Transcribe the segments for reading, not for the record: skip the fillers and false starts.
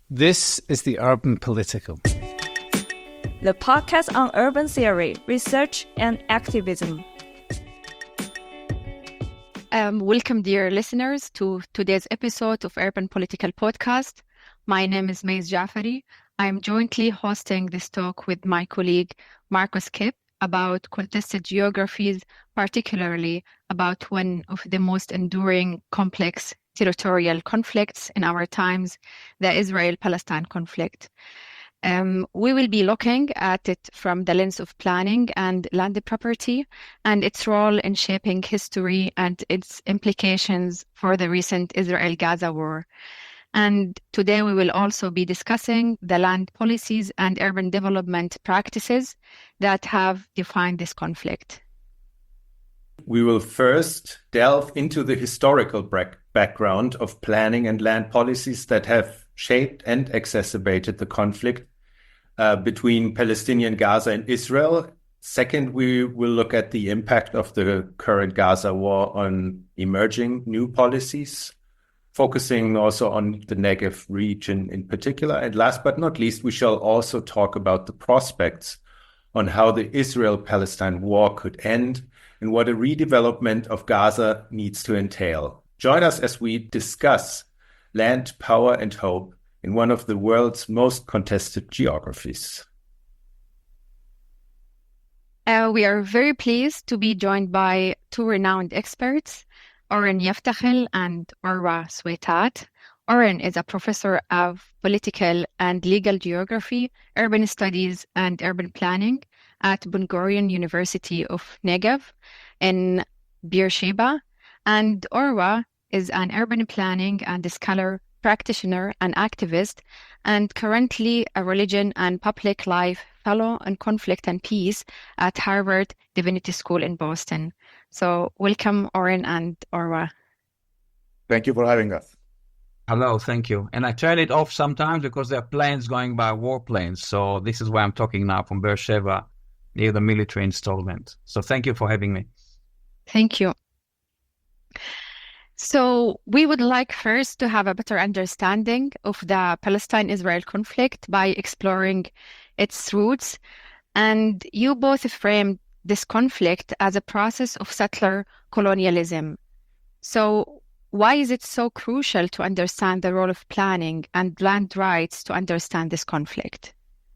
This is the Urban Political, the podcast on urban theory, research, and activism. Welcome, dear listeners, to today's episode of Urban Political Podcast. My name is Maïs Jafari. I'm jointly hosting this talk with my colleague Marcus Kipp about contested geographies, particularly about one of the most enduring complex territorial conflicts in our times, the Israel-Palestine conflict. We will be looking at it from the lens of planning and land property and its role in shaping history and its implications for the recent Israel-Gaza war. And today we will also be discussing the land policies and urban development practices that have defined this conflict. We will first delve into the historical background of planning and land policies that have shaped and exacerbated the conflict between Palestinian Gaza and Israel. Second, we will look at the impact of the current Gaza war on emerging new policies, focusing also on the Negev region in particular. And last but not least, we shall also talk about the prospects on how the Israel-Palestine war could end and what a redevelopment of Gaza needs to entail. Join us as we discuss land, power, and hope in one of the world's most contested geographies. We are very pleased to be joined by two renowned experts, Oren Yeftachel and Orwa Swetat. Oren is a professor of political and legal geography, urban studies, and urban planning at Ben-Gurion University of Negev in Beersheba. And Orwa is an urban planning and scholar, practitioner, and activist, and currently a religion and public life fellow in conflict and peace at Harvard Divinity School in Boston. So welcome, Oren and Orwa. Thank you for having us. Hello, thank you. And I turn it off sometimes because there are planes going by, warplanes. So this is why I'm talking now from Beersheba, near the military installment. So thank you for having me. Thank you. So we would like first to have a better understanding of the Palestine-Israel conflict by exploring its roots. And you both framed this conflict as a process of settler colonialism. So why is it so crucial to understand the role of planning and land rights to understand this conflict?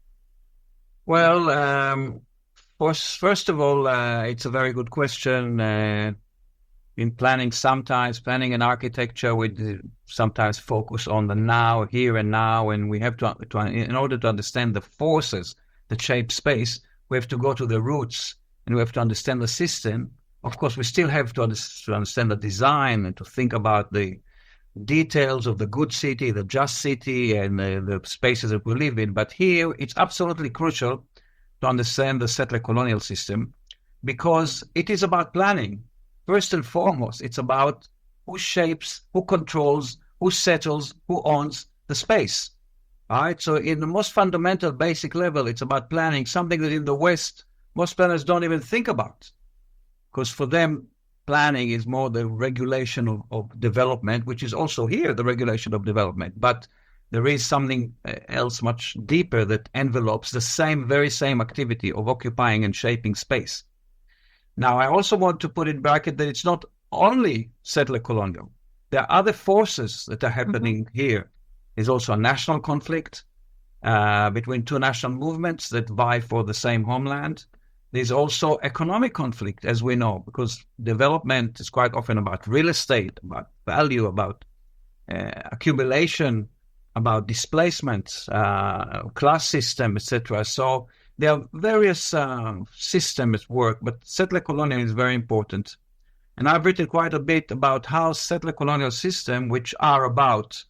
Well, first of all, it's a very good question. In planning, planning and architecture, we sometimes focus on the now, here and now, and we have to, in order to understand the forces that shape space, we have to go to the roots and we have to understand the system. Of course, we still have to understand the design and to think about the details of the good city, the just city, and the spaces that we live in. But here, it's absolutely crucial to understand the settler colonial system because it is about planning. First and foremost, it's about who shapes, who controls, who settles, who owns the space. All right. So in the most fundamental, basic level, it's about planning, something that in the West, most planners don't even think about. Because for them, planning is more the regulation of development, which is also here, the regulation of development. But there is something else much deeper that envelopes the very same activity of occupying and shaping space. Now, I also want to put in bracket that it's not only settler colonial. There are other forces that are happening here. There's also a national conflict between two national movements that vie for the same homeland. There's also economic conflict, as we know, because development is quite often about real estate, about value, about accumulation, about displacement, class system, etc. So there are various systems at work, but settler colonial is very important. And I've written quite a bit about how settler colonial systems, which are about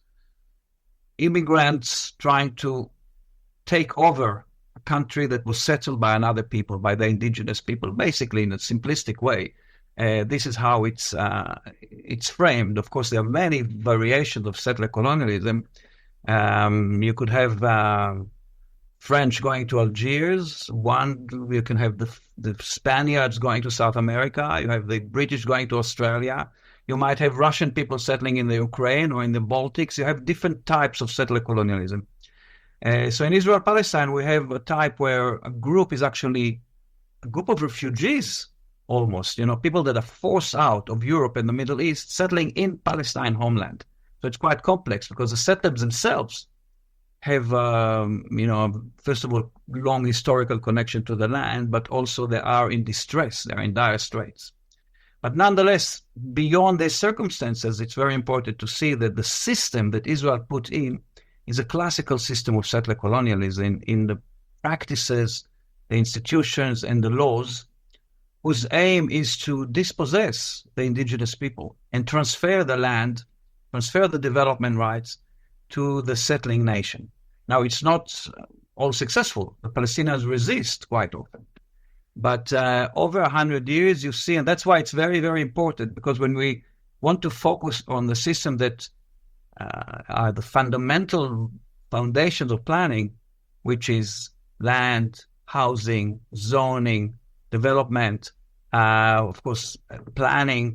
immigrants trying to take over a country that was settled by another people, by the indigenous people, basically in a simplistic way. This is how it's framed. Of course, there are many variations of settler colonialism. You could have French going to Algiers. You can have the Spaniards going to South America. You have the British going to Australia. You You might have Russian people settling in the Ukraine or in the Baltics. You have different types of settler colonialism. So in Israel-Palestine, we have a type where a group is actually a group of refugees, almost, people that are forced out of Europe and the Middle East, settling in Palestine homeland. So it's quite complex because the settlers themselves have, first of all, long historical connection to the land, but also they are in distress. They're in dire straits. But nonetheless, beyond these circumstances, it's very important to see that the system that Israel put in is a classical system of settler colonialism in the practices, the institutions, and the laws, whose aim is to dispossess the indigenous people and transfer the land, transfer the development rights to the settling nation. Now, it's not all successful. The Palestinians resist quite often. But over 100 years, you see, and that's why it's very, very important, because when we want to focus on the system that are the fundamental foundations of planning, which is land, housing, zoning, development, of course, planning,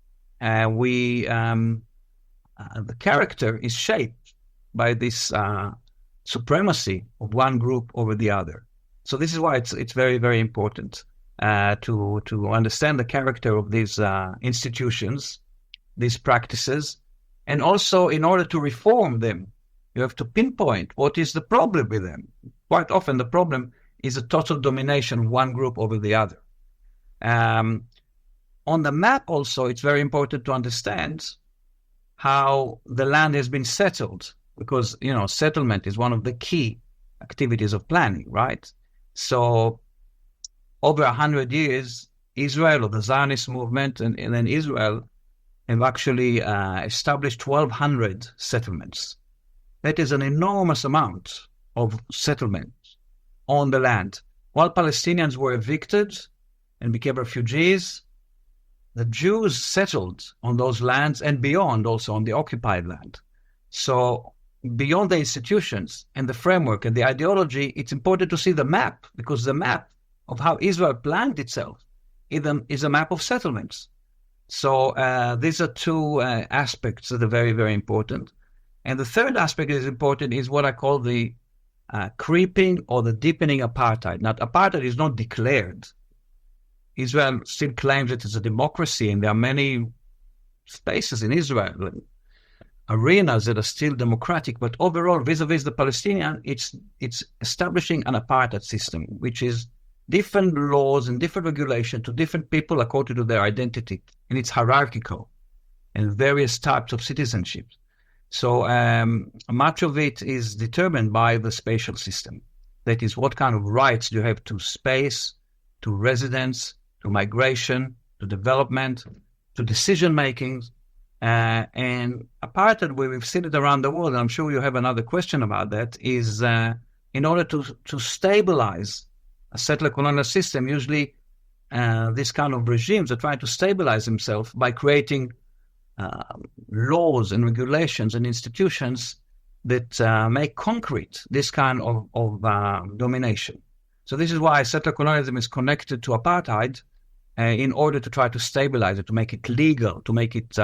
the character is shaped by this supremacy of one group over the other. So this is why it's very, very important to understand the character of these institutions, these practices, and also in order to reform them, you have to pinpoint what is the problem with them. Quite often the problem is a total domination of one group over the other. On the map also, it's very important to understand how the land has been settled, because, settlement is one of the key activities of planning, right? So over 100 years, Israel, or the Zionist movement, and then Israel, have actually established 1,200 settlements. That is an enormous amount of settlements on the land. While Palestinians were evicted and became refugees, the Jews settled on those lands and beyond, also on the occupied land. So beyond the institutions and the framework and the ideology, it's important to see the map, because the map of how Israel planned itself is a map of settlements. So these are two aspects that are very, very important. And the third aspect that is important is what I call the creeping or the deepening apartheid. Now, apartheid is not declared. Israel still claims it as a democracy, and there are many spaces in Israel, arenas that are still democratic, but overall, vis-a-vis the Palestinian, it's establishing an apartheid system, which is different laws and different regulation to different people according to their identity, and it's hierarchical, and various types of citizenship. So much of it is determined by the spatial system. That is, what kind of rights do you have to space, to residence, to migration, to development, to decision-making. And apartheid, where we've seen it around the world, and I'm sure you have another question about that, is in order to stabilize a settler colonial system, usually these kind of regimes are trying to stabilize themselves by creating laws and regulations and institutions that make concrete this kind of domination. So this is why settler colonialism is connected to apartheid, in order to try to stabilize it, to make it legal, to make it,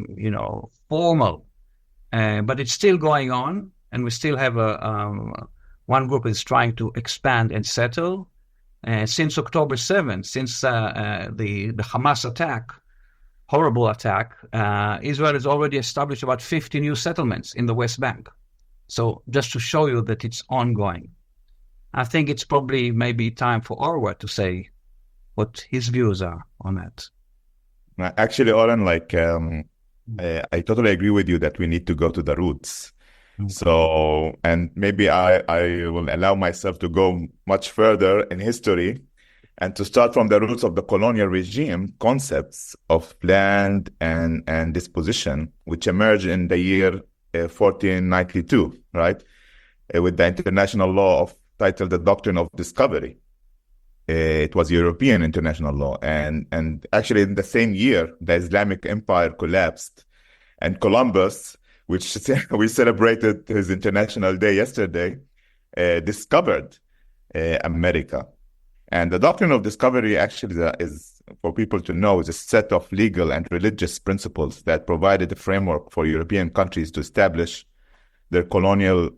formal. But it's still going on, and we still have one group is trying to expand and settle. Since October 7th, since the Hamas attack, horrible attack, Israel has already established about 50 new settlements in the West Bank. So just to show you that it's ongoing. I think it's probably maybe time for Orwa to say what his views are on that. Actually, Oren, I totally agree with you that we need to go to the roots. Mm-hmm. So, and maybe I will allow myself to go much further in history and to start from the roots of the colonial regime concepts of land and disposition, which emerged in the year 1492, right? With the international law titled the Doctrine of Discovery. It was European international law. And actually in the same year, the Islamic Empire collapsed, and Columbus, which we celebrated his International Day yesterday, discovered America. And the Doctrine of Discovery actually is for people to know, is a set of legal and religious principles that provided a framework for European countries to establish their colonial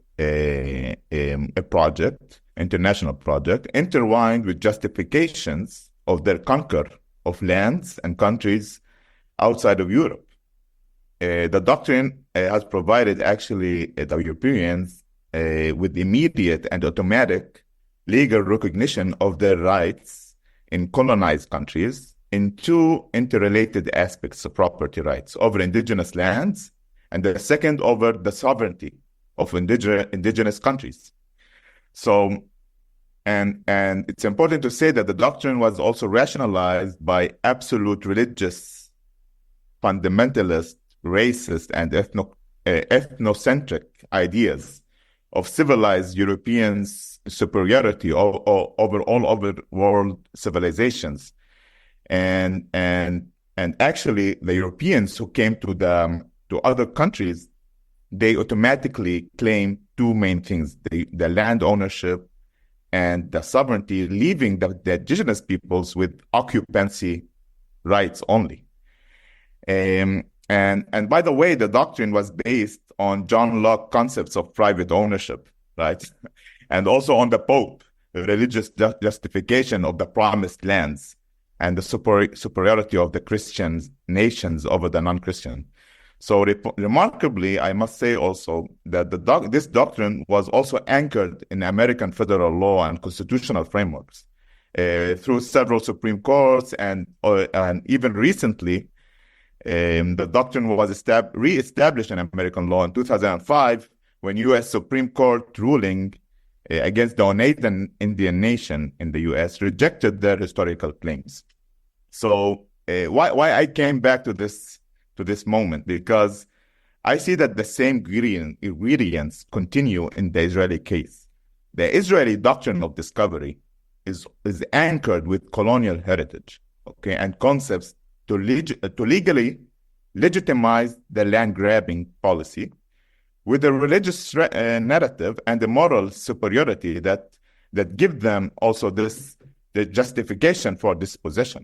project, international project, intertwined with justifications of their conquer of lands and countries outside of Europe. The doctrine has provided actually the Europeans with immediate and automatic legal recognition of their rights in colonized countries in two interrelated aspects of property rights over indigenous lands, and the second over the sovereignty of indigenous countries. So, and it's important to say that the doctrine was also rationalized by absolute religious, fundamentalist, racist, and ethnocentric ideas of civilized Europeans' superiority over all other world civilizations, and actually the Europeans who came to other countries, they automatically claim two main things: the land ownership and the sovereignty, leaving the indigenous peoples with occupancy rights only. And by the way, the doctrine was based on John Locke concepts of private ownership, right? And also on the Pope, the religious justification of the promised lands and the superiority of the Christian nations over the non-Christian. So remarkably, I must say also that this doctrine was also anchored in American federal law and constitutional frameworks through several Supreme Courts, and even recently, the doctrine was re-established in American law in 2005 when U.S. Supreme Court ruling against the Oneida Indian Nation in the U.S. rejected their historical claims. So why I came back to this moment, because I see that the same ingredients continue in the Israeli case. The Israeli doctrine of discovery is anchored with colonial heritage, okay, and concepts to legally legitimize the land grabbing policy with a religious narrative and the moral superiority that give them also the justification for dispossession.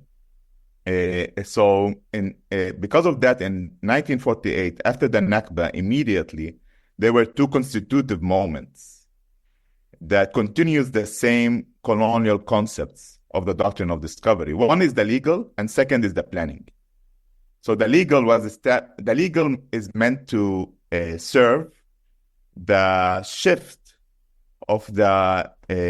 So because of that, in 1948, after the Nakba, immediately, there were two constitutive moments that continues the same colonial concepts of the doctrine of discovery. One is the legal, and second is the planning. So the legal is meant to serve the shift of the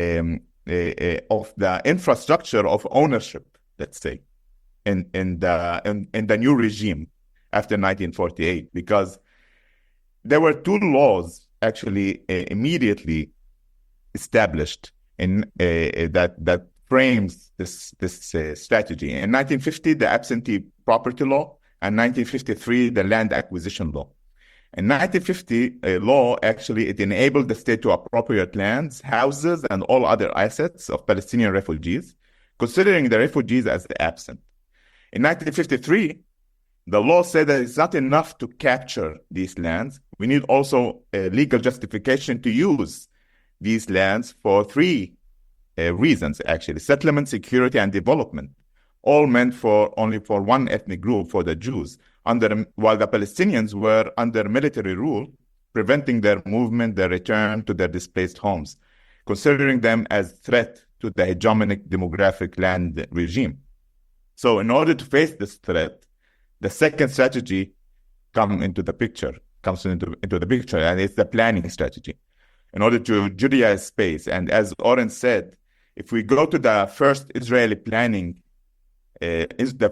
infrastructure of ownership, let's say, in the new regime after 1948, because there were two laws actually immediately established in that frames this strategy. In 1950, the absentee property law, and 1953, the land acquisition law. In 1950, law actually, it enabled the state to appropriate lands, houses, and all other assets of Palestinian refugees, considering the refugees as absent. In 1953, the law said that it's not enough to capture these lands. We need also a legal justification to use these lands for three reasons, actually: settlement, security, and development, all meant only for one ethnic group, for the Jews, while the Palestinians were under military rule, preventing their movement, their return to their displaced homes, considering them as threat to the hegemonic demographic land regime. So in order to face this threat, the second strategy comes into the picture, and it's the planning strategy, in order to Judaize space. And as Oren said, if we go to the first Israeli planning, the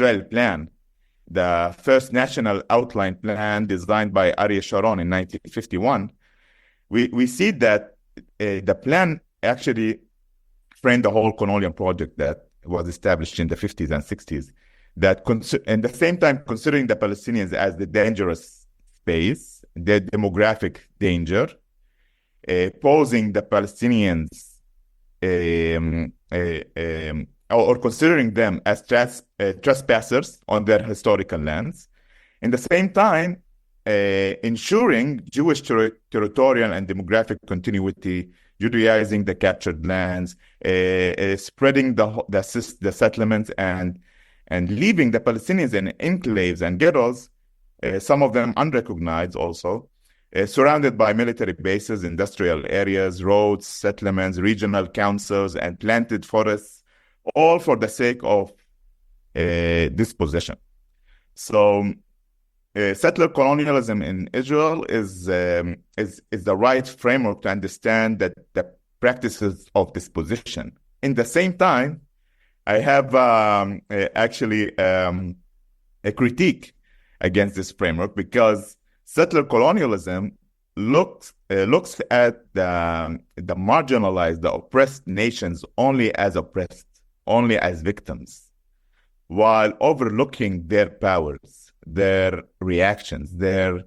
first national outline plan designed by Ariel Sharon in 1951, we see that the plan actually framed the whole colonial project that was established in the 50s and 60s, that at the same time considering the Palestinians as the dangerous space, the demographic danger, posing the Palestinians or considering them as trespassers on their historical lands. In the same time, ensuring Jewish territorial and demographic continuity, Judaizing the captured lands, spreading the settlements, and and leaving the Palestinians in enclaves and ghettos, some of them unrecognized also, surrounded by military bases, industrial areas, roads, settlements, regional councils, and planted forests, all for the sake of dispossession. So settler colonialism in Israel is the right framework to understand that the practices of dispossession. In the same time, I have actually a critique against this framework, because settler colonialism looks at the marginalized, the oppressed nations only as oppressed, only as victims, while overlooking their powers, their reactions, their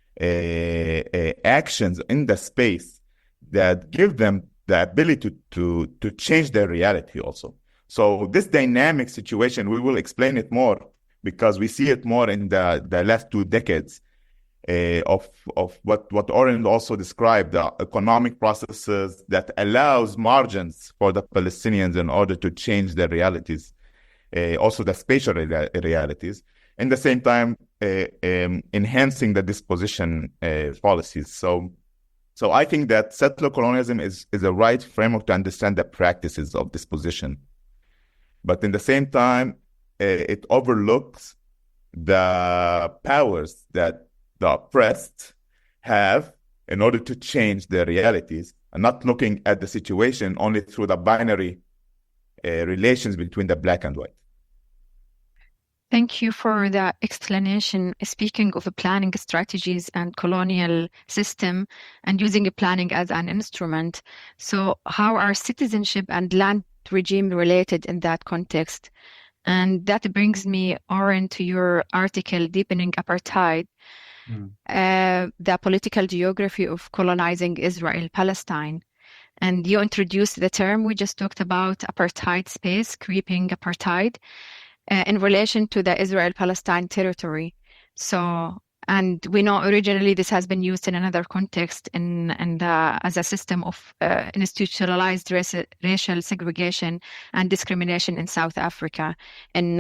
actions in the space that give them the ability to change their reality also. So this dynamic situation, we will explain it more, because we see it more in the last 2 decades of what Oren also described, the economic processes that allows margins for the Palestinians in order to change their realities, also the spatial realities, in the same time enhancing the disposition policies. So I think that settler colonialism is a right framework to understand the practices of disposition. But in the same time, it overlooks the powers that the oppressed have in order to change their realities, and not looking at the situation only through the binary relations between the black and white. Thank you for the explanation. Speaking of planning strategies and colonial system and using planning as an instrument, so how are citizenship and land regime related in that context? And that brings me, Oren, to your article, Deepening Apartheid, the political geography of colonizing Israel-Palestine. And you introduced the term we just talked about, apartheid space, creeping apartheid, in relation to the Israel-Palestine territory. So, and we know originally this has been used in another context as a system of institutionalized racial segregation and discrimination in South Africa in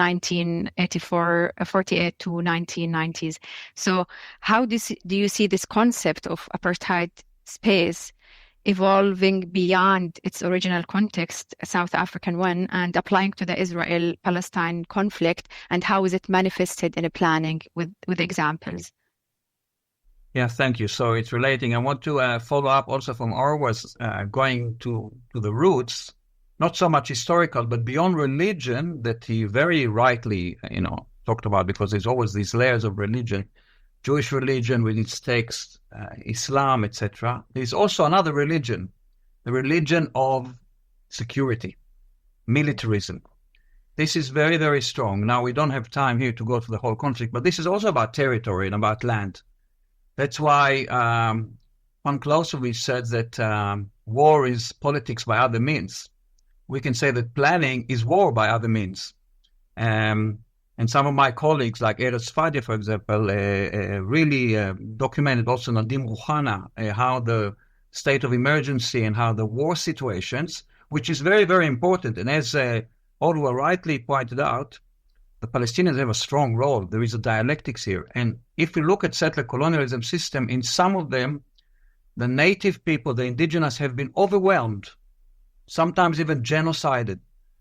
1948 to 1990s. So how do you see this concept of apartheid space evolving beyond its original context, South African one, and applying to the Israel-Palestine conflict, and how is it manifested in a planning with examples? Yeah, thank you. So it's relating. I want to follow up also from Orwell's going to the roots, not so much historical, but beyond religion that he very rightly, talked about, because there's always these layers of religion. Jewish religion with its texts, Islam, etc. There's also another religion, the religion of security, militarism. This is very, very strong. Now, we don't have time here to go through the whole conflict, but this is also about territory and about land. That's why von Clausewitz said that war is politics by other means. We can say that planning is war by other means. And some of my colleagues, like Erez Sfadia, for example, really documented also Nadim Rouhana, how the state of emergency and how the war situations, which is very, very important. And as Orwell rightly pointed out, the Palestinians have a strong role. There is a dialectics here. And if we look at settler colonialism system, in some of them, the native people, the indigenous, have been overwhelmed, sometimes even genocided.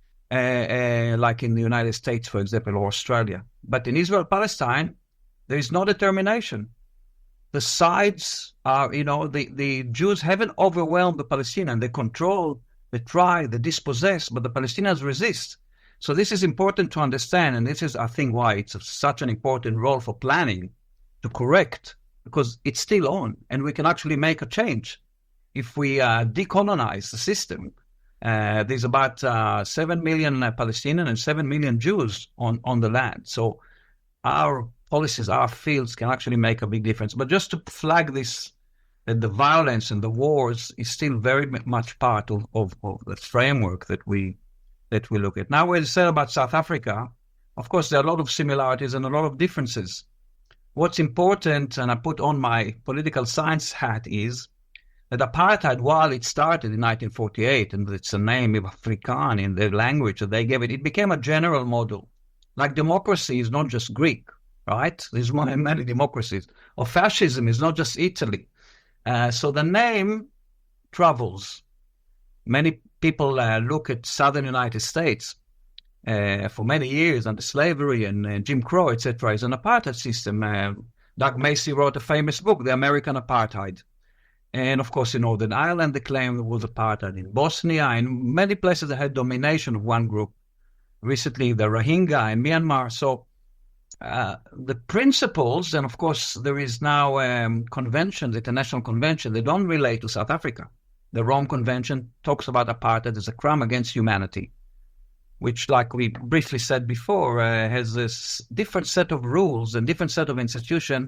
Like in the United States, for example, or Australia. But in Israel-Palestine, there is no determination. The sides are, the Jews haven't overwhelmed the Palestinians. They control, they try, they dispossess, but the Palestinians resist. So this is important to understand, and this is, I think, why it's such an important role for planning to correct, because it's still on, and we can actually make a change if we decolonize the system. There's about 7 million Palestinians and 7 million Jews on the land. So our policies, our fields can actually make a big difference. But just to flag this, that the violence and the wars is still very much part of the framework that we look at. Now, as I said about South Africa, of course, there are a lot of similarities and a lot of differences. What's important, and I put on my political science hat, is that apartheid, while it started in 1948, and it's a name of Afrikaans in the language that they gave it, it became a general model. Like democracy is not just Greek, right? There's many democracies. Or fascism is not just Italy. So the name travels. Many people look at southern United States for many years under slavery and Jim Crow, etc., as an apartheid system. Doug Macy wrote a famous book, The American Apartheid. And of course, in Northern Ireland, they claimed there was apartheid. In Bosnia, in many places, they had domination of one group. Recently, the Rohingya in Myanmar. So the principles, and of course, there is now conventions, international convention, they don't relate to South Africa. The Rome Convention talks about apartheid as a crime against humanity, which, like we briefly said before, has this different set of rules and different set of institutions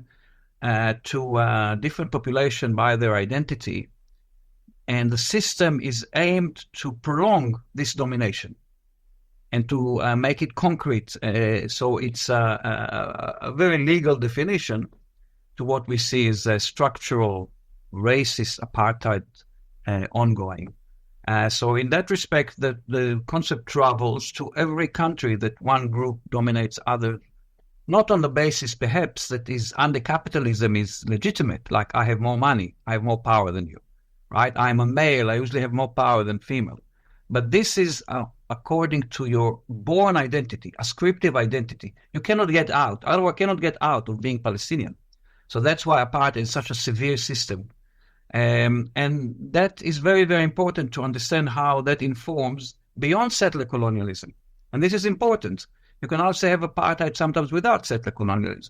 to different population by their identity. And the system is aimed to prolong this domination and to make it concrete. So it's a very legal definition to what we see as a structural racist apartheid ongoing. So in that respect, the concept travels to every country that one group dominates other, not on the basis perhaps that is under capitalism is legitimate, like I have more money, I have more power than you, right? I'm a male, I usually have more power than female. But this is according to your born identity, ascriptive identity. You cannot get out, otherwise cannot get out of being Palestinian. So that's why apartheid is such a severe system. And that is very, very important to understand how that informs beyond settler colonialism. And this is important. You can also have apartheid sometimes without settler colonialism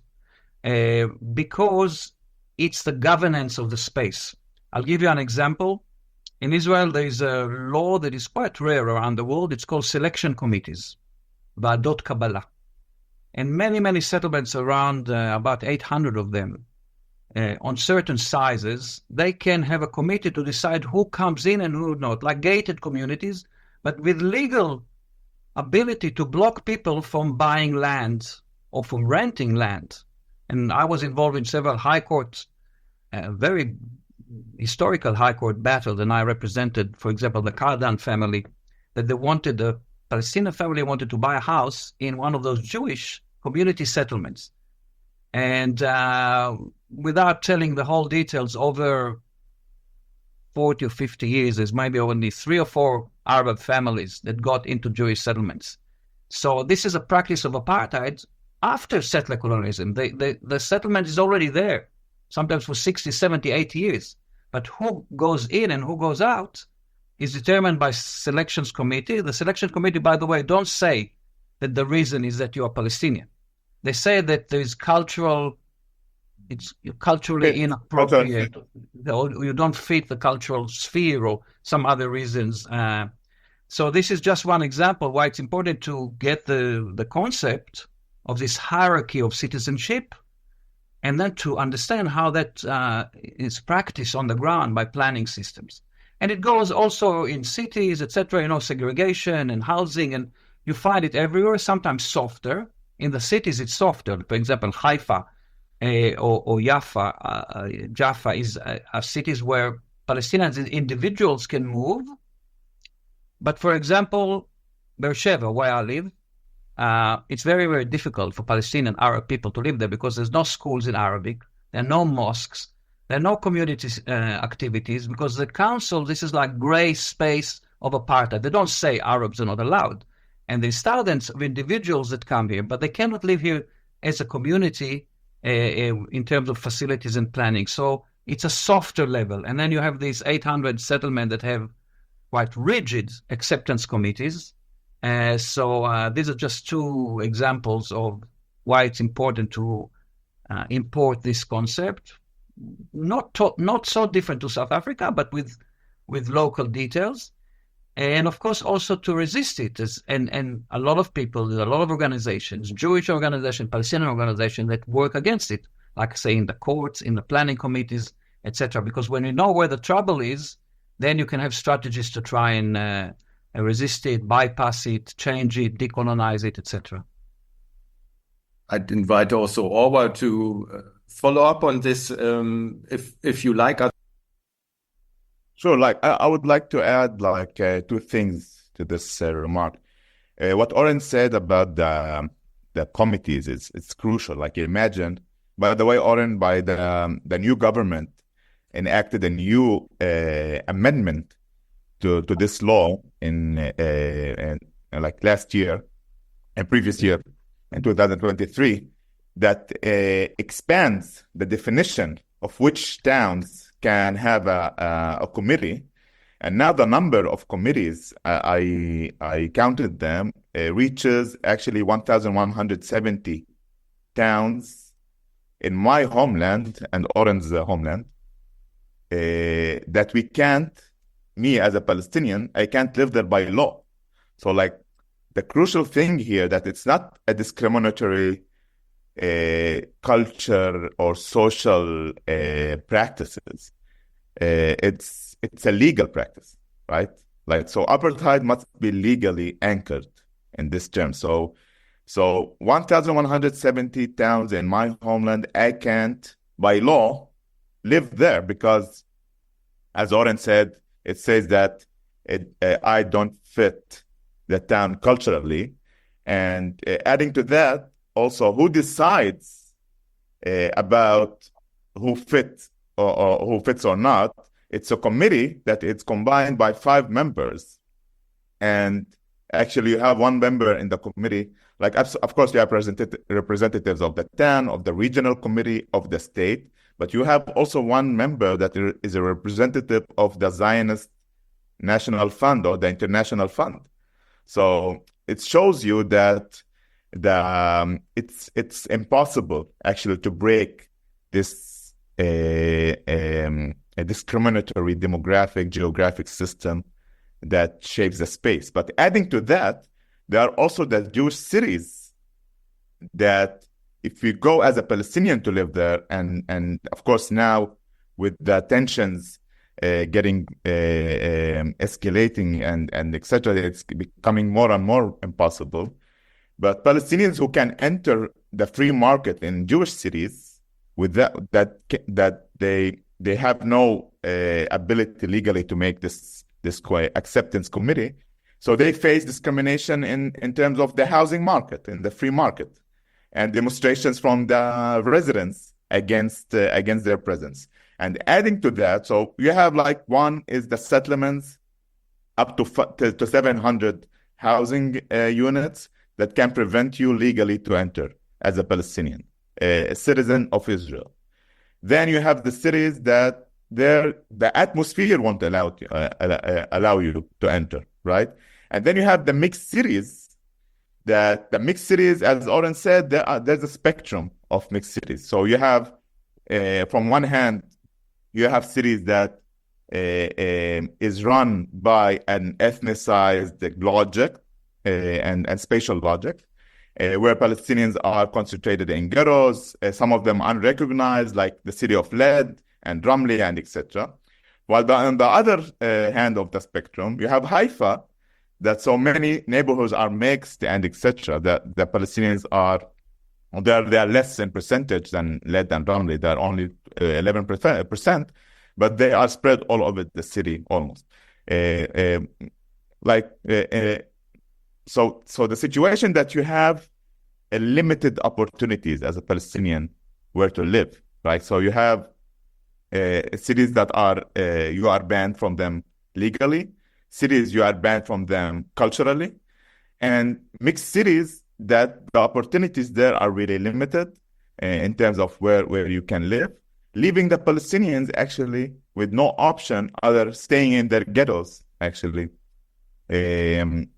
because it's the governance of the space. I'll give you an example. In Israel, there is a law that is quite rare around the world. It's called selection committees, Va'adot Kabbalah. And many, many settlements around, about 800 of them, on certain sizes, they can have a committee to decide who comes in and who not, like gated communities, but with legal ability to block people from buying land or from renting land. And I was involved in several high court, very historical high court battles, and I represented, for example, the Kardan family, that the Palestinian family wanted to buy a house in one of those Jewish community settlements. And without telling the whole details, over 40 or 50 years, there's maybe only 3 or 4 Arab families that got into Jewish settlements. So this is a practice of apartheid after settler colonialism. The settlement is already there, sometimes for 60, 70, 80 years. But who goes in and who goes out is determined by selections committee. The selection committee, by the way, don't say that the reason is that you are Palestinian. They say that there is it's culturally inappropriate, or you don't fit the cultural sphere or some other reasons. So this is just one example why it's important to get the concept of this hierarchy of citizenship, and then to understand how that is practiced on the ground by planning systems. And it goes also in cities, etc., segregation and housing, and you find it everywhere, sometimes softer. In the cities, it's softer. For example, Haifa or Jaffa is cities where Palestinians, individuals can move. But for example, Beersheba, where I live, it's very, very difficult for Palestinian Arab people to live there because there's no schools in Arabic, there are no mosques, there are no community activities, because the council, this is like gray space of apartheid. They don't say Arabs are not allowed. And there's thousands of individuals that come here, but they cannot live here as a community in terms of facilities and planning. So it's a softer level. And then you have these 800 settlements that have quite rigid acceptance committees. So these are just 2 examples of why it's important to import this concept. Not so different to South Africa, but with local details. And of course, also to resist it. And a lot of people, there's a lot of organizations, Jewish organizations, Palestinian organizations that work against it, like say in the courts, in the planning committees, etc. Because when you know where the trouble is, then you can have strategies to try and resist it, bypass it, change it, decolonize it, etc. I'd invite also Orwa to follow up on this, if you like. Sure. I would like to add 2 things to this remark. What Oren said about the the committees it's crucial. Like imagine, by the way, Oren, by the new government enacted a new amendment to this law in like last year and previous year in 2023 that expands the definition of which towns can have a committee. And now the number of committees, I counted them, reaches actually 1,170 towns in my homeland and Oren's homeland, that we can't, me as a Palestinian, I can't live there by law. So like the crucial thing here that it's not a discriminatory culture or social practices. It's a legal practice, right? Like, so apartheid must be legally anchored in this term. So 1,170 towns in my homeland, I can't, by law, live there because, as Oren said, it says that I don't fit the town culturally. And adding to that, also, who decides about who fits or who fits or not? It's a committee that it's combined by 5 members. And actually, you have 1 member in the committee. Like, of course, you have representatives of the town, of the regional committee, of the state. But you have also 1 member that is a representative of the Zionist National Fund or the International Fund. So it shows you that it's impossible actually to break this a discriminatory demographic, geographic system that shapes the space. But adding to that, there are also the Jewish cities that if you go as a Palestinian to live there, and of course now with the tensions getting escalating and etc., it's becoming more and more impossible. But Palestinians who can enter the free market in Jewish cities with that they have no ability legally to make this acceptance committee, so they face discrimination in terms of the housing market, in the free market, and demonstrations from the residents against their presence. And adding to that, so you have like one is the settlements up to 700 housing units that can prevent you legally to enter as a Palestinian, a citizen of Israel. Then you have the cities that the atmosphere won't allow you to enter, right? And then you have the mixed cities. That the mixed cities, as Oren said, there's a spectrum of mixed cities. So you have, from one hand, you have cities that is run by an ethnicized logic and spatial logic, where Palestinians are concentrated in ghettos, some of them unrecognized, like the city of Led and Ramli and etc. While on the other hand of the spectrum, you have Haifa, that so many neighborhoods are mixed and etc. That the Palestinians they are less in percentage than Led and Ramli. They're only 11%, but they are spread all over the city almost. So the situation that you have a limited opportunities as a Palestinian where to live, right? So you have cities that you are banned from them legally, cities you are banned from them culturally, and mixed cities that the opportunities there are really limited in terms of where you can live, leaving the Palestinians actually with no option other staying in their ghettos actually, and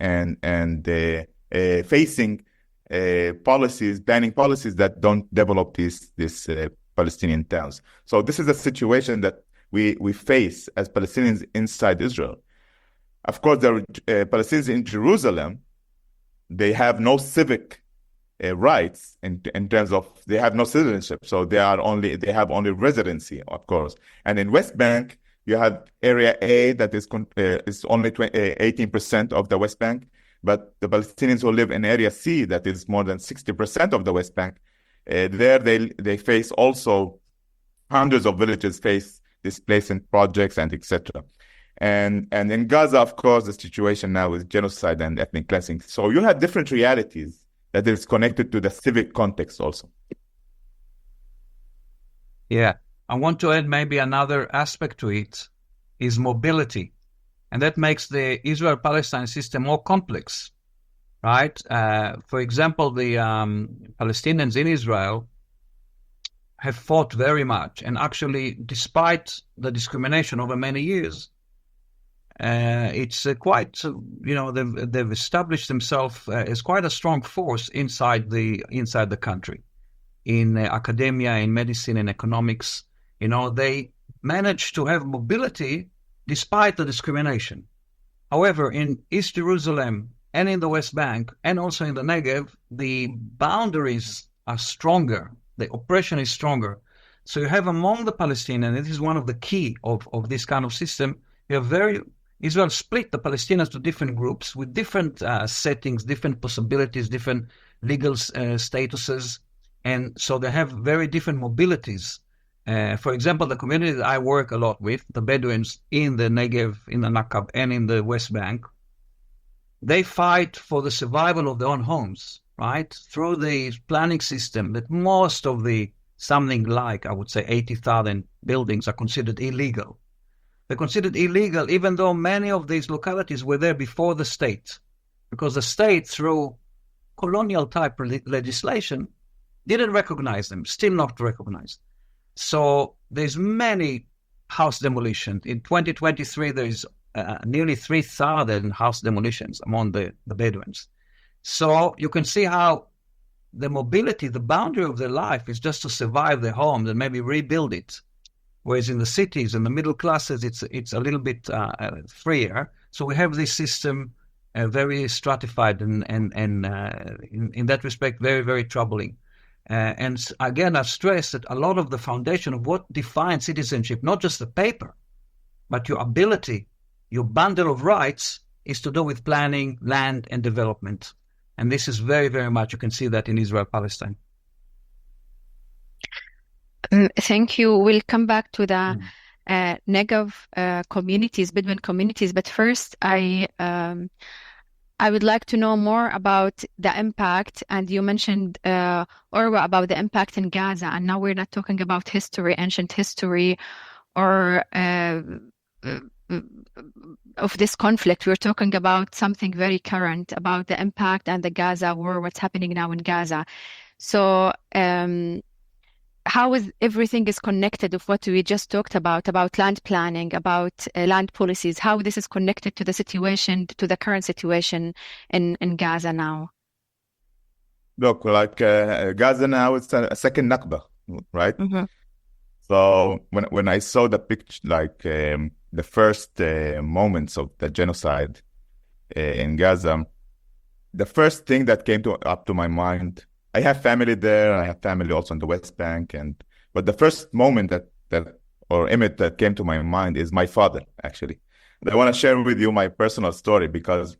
facing banning policies that don't develop these Palestinian towns. So this is a situation that we face as Palestinians inside Israel. Of course, there are Palestinians in Jerusalem. They have no civic rights in terms of they have no citizenship, so they have only residency, of course. And in West Bank, you have Area A that is only 18% of the West Bank, but the Palestinians who live in Area C, that is more than 60% of the West Bank, there they face also hundreds of villages face displacement projects and etc. And in Gaza, of course, the situation now is genocide and ethnic cleansing. So you have different realities that is connected to the civic context also. Yeah. I want to add maybe another aspect to it is mobility. And that makes the Israel-Palestine system more complex, right? For example, the Palestinians in Israel have fought very much. And actually, despite the discrimination over many years, it's quite, they've established themselves as quite a strong force inside the country, in academia, in medicine, in economics. They managed to have mobility despite the discrimination. However, in East Jerusalem and in the West Bank and also in the Negev, the boundaries are stronger. The oppression is stronger. So you have among the Palestinians, this is one of the key of this kind of system, Israel split the Palestinians to different groups with different settings, different possibilities, different legal statuses. And so they have very different mobilities. For example, the community that I work a lot with, the Bedouins in the Negev, in the Nakab, and in the West Bank, they fight for the survival of their own homes, right? Through the planning system that most of something like, I would say, 80,000 buildings are considered illegal. They're considered illegal even though many of these localities were there before the state, because the state, through colonial type legislation, didn't recognize them, still not recognized. So there's many house demolitions. In 2023, there's nearly 3,000 house demolitions among the Bedouins. So you can see how the mobility, the boundary of their life is just to survive their homes and maybe rebuild it. Whereas in the cities and the middle classes, it's a little bit freer. So we have this system very stratified and in that respect, very, very troubling. And again, I stress that a lot of the foundation of what defines citizenship, not just the paper, but your ability, your bundle of rights, is to do with planning, land, and development. And this is very, very much, you can see that in Israel-Palestine. Thank you. We'll come back to the Negev communities, Bedouin communities. But first, I would like to know more about the impact, and you mentioned, Orwa, about the impact in Gaza, and now we're not talking about history, ancient history, or of this conflict. We're talking about something very current, about the impact and the Gaza war, what's happening now in Gaza. So how is everything is connected of what we just talked about land planning, about land policies, how this is connected to the situation, to the current situation in Gaza now? Look, like Gaza now, it's a second Nakba, right? Mm-hmm. So when I saw the picture, like the first moments of the genocide in Gaza, the first thing that came up to my mind, I have family there. I have family also in the West Bank, but the first moment or image that came to my mind is my father, actually. And I want to share with you my personal story because,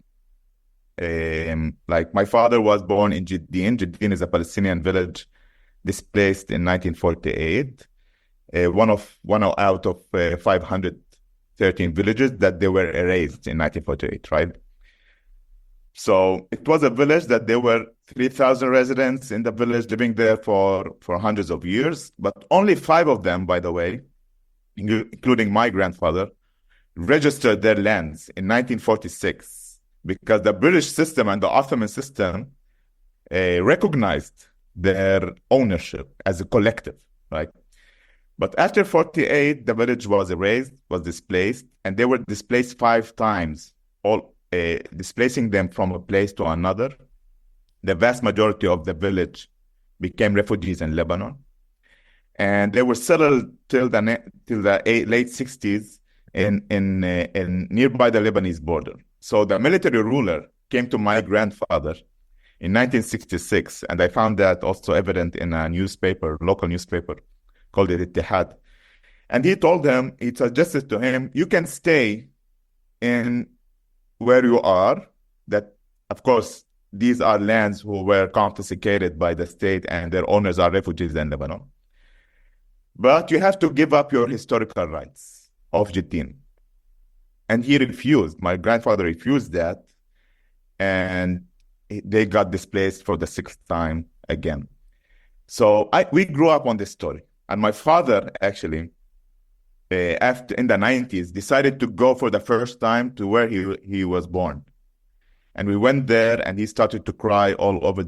like, my father was born in Jiddin. Jiddin is a Palestinian village displaced in 1948. One out of 513 villages that they were erased in 1948, right? So it was a village that there were 3,000 residents in the village living there for hundreds of years, but only 5 of them, by the way, including my grandfather, registered their lands in 1946 because the British system and the Ottoman system recognized their ownership as a collective, right? But after 48, the village was erased, was displaced, and they were displaced 5 times, all displacing them from a place to another. The vast majority of the village became refugees in Lebanon, and they were settled till the late 60s in nearby the Lebanese border. So the military ruler came to my grandfather in 1966, and I found that also evident in a newspaper, local newspaper called the Ittihad. And he suggested to him, you can stay in where you are, that, of course, these are lands who were confiscated by the state and their owners are refugees in Lebanon. But you have to give up your historical rights of Jiddin. And he refused. My grandfather refused that. And they got displaced for the sixth time again. So we grew up on this story. And my father actually, after in the 90s, decided to go for the first time to where he was born. And we went there, and he started to cry all over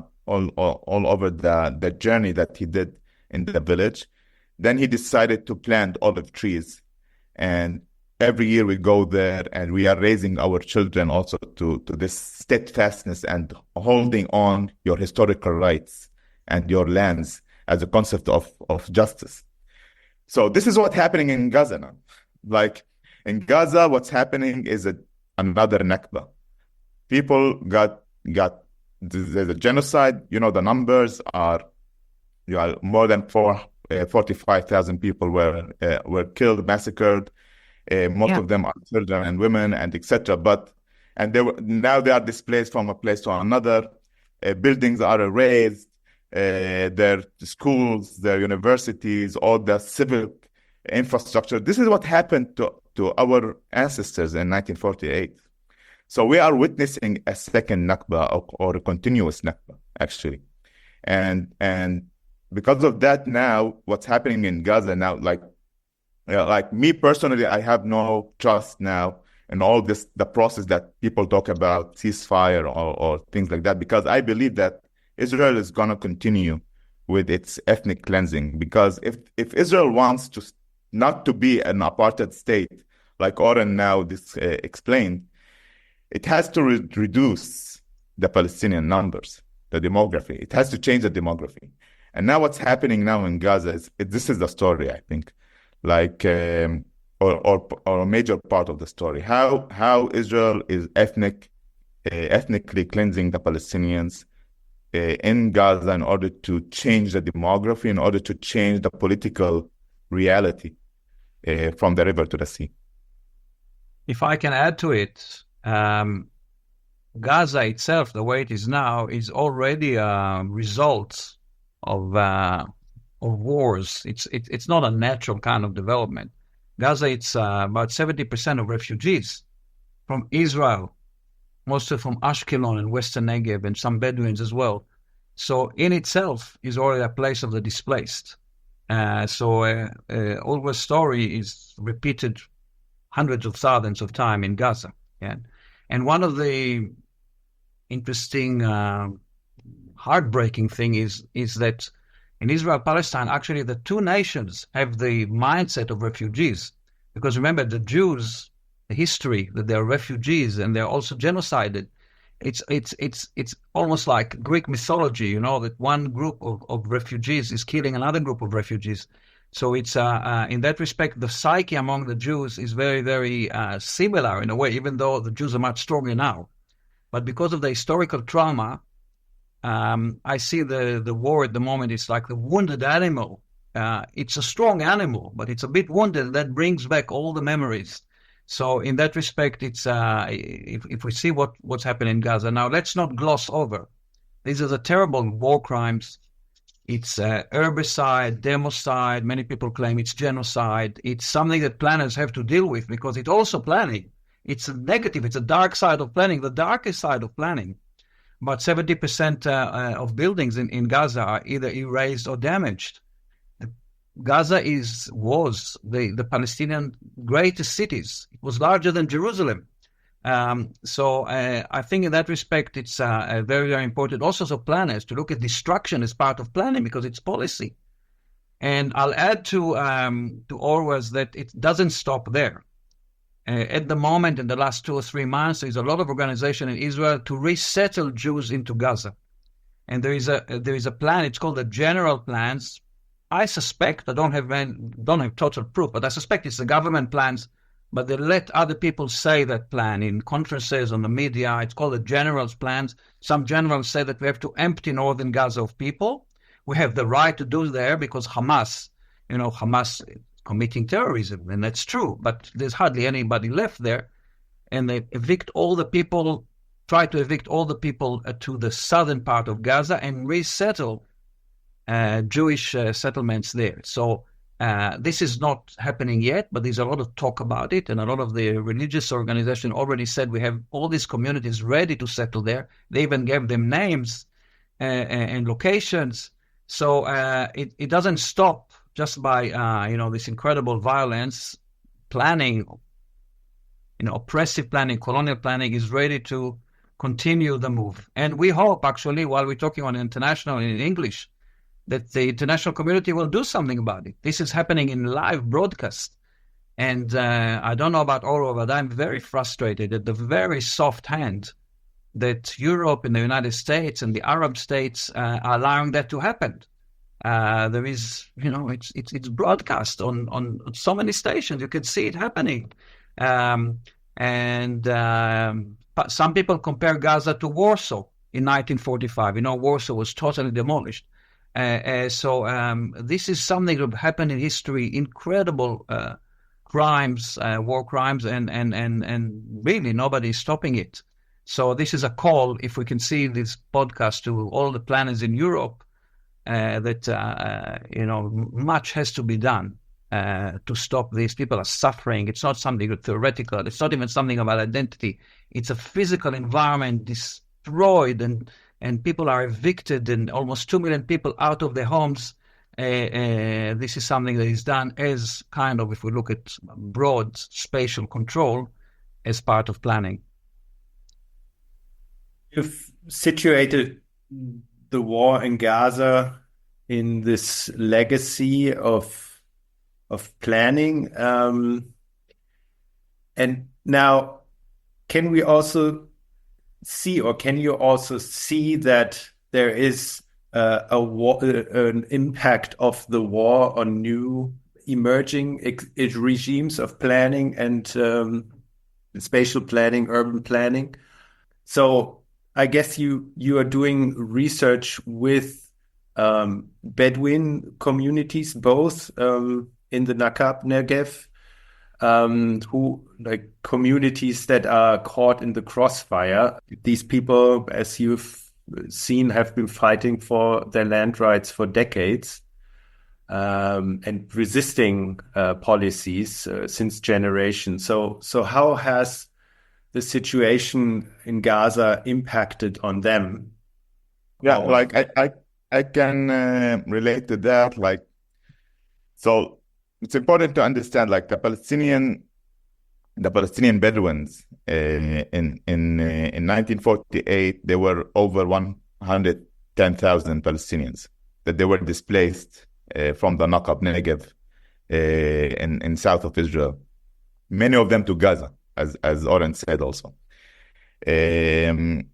the journey that he did in the village. Then he decided to plant olive trees. And every year we go there, and we are raising our children also to this steadfastness and holding on your historical rights and your lands as a concept of justice. So this is what's happening in Gaza now. Like in Gaza, what's happening is another Nakba. People got the genocide. You know, the numbers are more than 45,000 people were killed, massacred. Most of them are children and women, and etc. Now they are displaced from a place to another. Buildings are erased. Their schools, their universities, all the civil infrastructure. This is what happened to our ancestors in 1948. So we are witnessing a second Nakba or a continuous Nakba, actually. And because of that, now what's happening in Gaza now, like me personally, I have no trust now in all this, the process that people talk about, ceasefire or things like that, because I believe that Israel is going to continue with its ethnic cleansing. Because if Israel wants to not to be an apartheid state, like Oren now explained, it has to reduce the Palestinian numbers, the demography. It has to change the demography. And now what's happening now in Gaza this is the story, I think, like or a major part of the story. How Israel is ethnically cleansing the Palestinians in Gaza in order to change the demography, in order to change the political reality from the river to the sea. If I can add to it, Gaza itself, the way it is now, is already a result of wars. It's not a natural kind of development. Gaza, it's about 70% of refugees from Israel, mostly from Ashkelon and Western Negev, and some Bedouins as well. So in itself is already a place of the displaced. Orwell's story is repeated hundreds of thousands of times in Gaza. Yeah. And one of the interesting, heartbreaking thing is that in Israel-Palestine, actually the two nations have the mindset of refugees. Because remember, the Jews, the history that they're refugees and they're also genocided, it's almost like Greek mythology, you know, that one group of refugees is killing another group of refugees. So it's in that respect, the psyche among the Jews is very, very similar in a way, even though the Jews are much stronger now. But because of the historical trauma, I see the war at the moment, it's like the wounded animal. It's a strong animal, but it's a bit wounded. That brings back all the memories. So in that respect, it's if we see what's happening in Gaza now, let's not gloss over. These are the terrible war crimes. It's herbicide, democide. Many people claim it's genocide. It's something that planners have to deal with because it's also planning. It's a negative. It's a dark side of planning, the darkest side of planning. About 70% of buildings in Gaza are either erased or damaged. Gaza was the Palestinian greatest cities. It was larger than Jerusalem. So I think in that respect, it's very, very important also for planners to look at destruction as part of planning because it's policy. And I'll add to Orwell's that it doesn't stop there. At the moment, in the last 2 or 3 months, there's a lot of organization in Israel to resettle Jews into Gaza. And there is a plan, it's called the General Plans. I suspect, I don't have total proof, but I suspect it's the government plans, but they let other people say that plan in conferences, on the media. It's called the generals' plans. Some generals say that we have to empty northern Gaza of people. We have the right to do there because Hamas committing terrorism, and that's true, but there's hardly anybody left there. And they evict all the people, try to evict all the people to the southern part of Gaza and resettle Jewish settlements there. So This is not happening yet, but there's a lot of talk about it, and a lot of the religious organizations already said we have all these communities ready to settle there. They even gave them names and locations. So it doesn't stop just by this incredible violence. Planning, oppressive planning, colonial planning is ready to continue the move. And we hope, actually, while we're talking on international and in English, that the international community will do something about it. This is happening in live broadcast. And I don't know about all, but I'm very frustrated at the very soft hand that Europe and the United States and the Arab states are allowing that to happen. There is, it's broadcast on so many stations. You can see it happening. But some people compare Gaza to Warsaw in 1945. Warsaw was totally demolished. So this is something that happened in history, incredible crimes, war crimes, and really nobody's stopping it. So this is a call, if we can see this podcast, to all the planners in Europe, that much has to be done to stop this. People are suffering. It's not something theoretical. It's not even something about identity. It's a physical environment destroyed, and people are evicted, and almost 2 million people out of their homes. This is something that is done as kind of, if we look at broad spatial control, as part of planning. You've situated the war in Gaza in this legacy of planning. And now, can we also see, or can you also see that there is an impact of the war on new emerging regimes of planning and spatial planning, urban planning? So I guess you are doing research with Bedouin communities, both in the Negev, who like communities that are caught in the crossfire. These people, as you've seen, have been fighting for their land rights for decades and resisting policies since generations. So how has the situation in Gaza impacted on them? Yeah, like I can relate to that. So it's important to understand, like the Palestinian Bedouins in 1948, there were over 110,000 Palestinians that they were displaced from the Negev in south of Israel. Many of them to Gaza, as Oren said also. And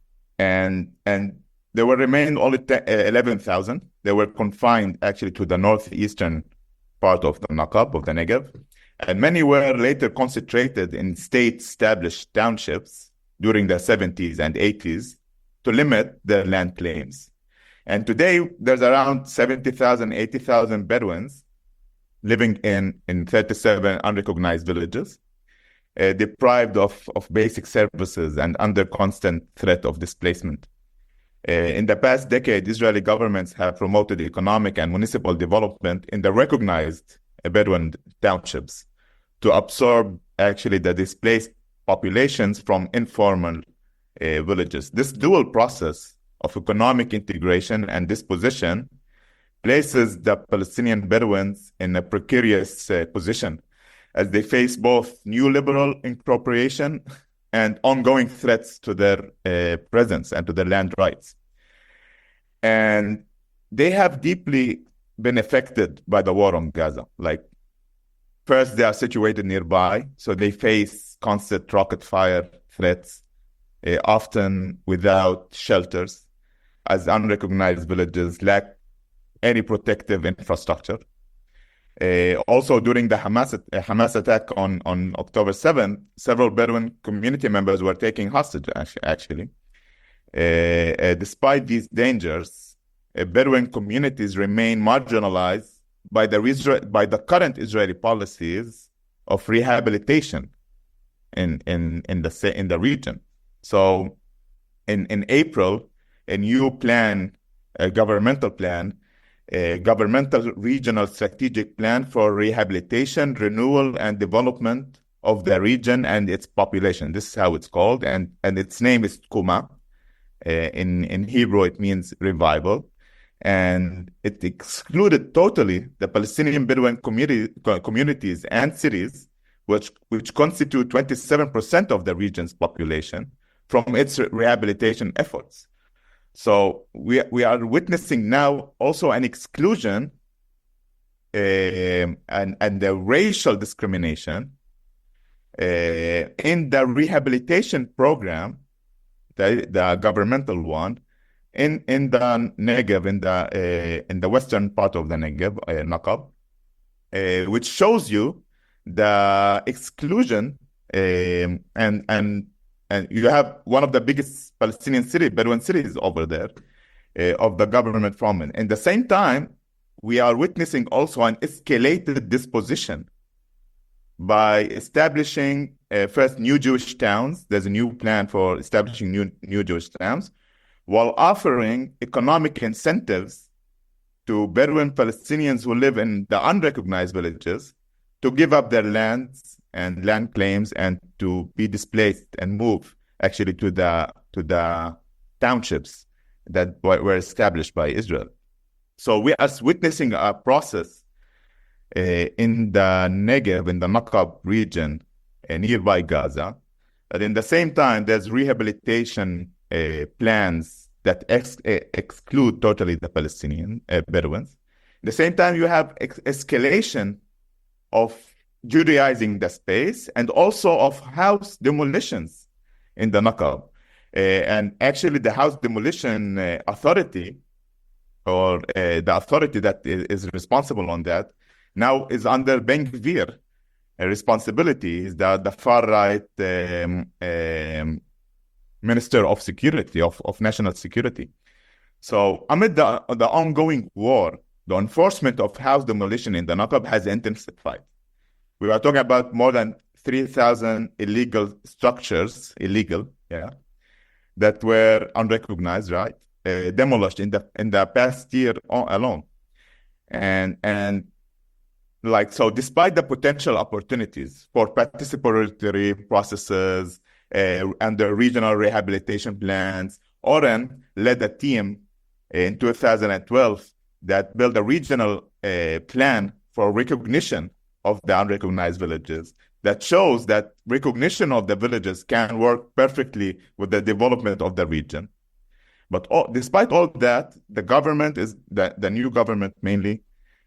there were remained only 11,000. They were confined actually to the northeastern part of the Negev. And many were later concentrated in state-established townships during the 70s and 80s to limit their land claims. And today, there's around 70,000, 80,000 Bedouins living in 37 unrecognized villages, deprived of basic services and under constant threat of displacement. In the past decade, Israeli governments have promoted economic and municipal development in the recognized Bedouin townships to absorb actually the displaced populations from informal villages. This dual process of economic integration and disposition places the Palestinian Bedouins in a precarious position as they face both new liberal incorporation and ongoing threats to their presence and to their land rights. And they have deeply been affected by the war on Gaza. Like, first, they are situated nearby, so they face constant rocket fire threats, often without shelters, as unrecognized villages lack any protective infrastructure. Also, during the Hamas attack on October 7th, several Bedouin community members were taken hostage, actually. Despite these dangers, Bedouin communities remain marginalized by the current Israeli policies of rehabilitation in the region. So, in April, a new plan, a governmental plan, a governmental regional strategic plan for rehabilitation, renewal, and development of the region and its population. This is how it's called, and its name is Tkuma. In Hebrew, it means revival. And it excluded totally the Palestinian Bedouin communities and cities, which constitute 27% of the region's population, from its rehabilitation efforts. So we are witnessing now also an exclusion and the racial discrimination in the rehabilitation program, the governmental one, in the Negev, in the western part of the Negev, Naqab, which shows you the exclusion, and you have one of the biggest Palestinian Bedouin cities over there, of the government from it. At the same time, we are witnessing also an escalated disposition by establishing first new Jewish towns. There's a new plan for establishing new Jewish towns, while offering economic incentives to Bedouin Palestinians who live in the unrecognized villages to give up their lands and land claims and to be displaced and move actually to the townships that were established by Israel. So we are witnessing a process in the Negev, in the Naqab region, nearby Gaza, but in the same time, there's rehabilitation plans that exclude totally the Palestinian Bedouins. At the same time, you have escalation of Judaizing the space and also of house demolitions in the Naqab. And actually, the house demolition authority, or the authority that is responsible on that, now is under Ben-Gvir. Responsibility is the far-right Minister of Security, of National Security. So amid the ongoing war, the enforcement of house demolition in the Naqab has intensified. We are talking about more than 3,000 illegal structures, that were unrecognized, right? Demolished in the past year alone. And like, so despite the potential opportunities for participatory processes and the regional rehabilitation plans, Oren led a team in 2012 that built a regional plan for recognition of the unrecognized villages that shows that recognition of the villages can work perfectly with the development of the region. But despite all that, the government the new government mainly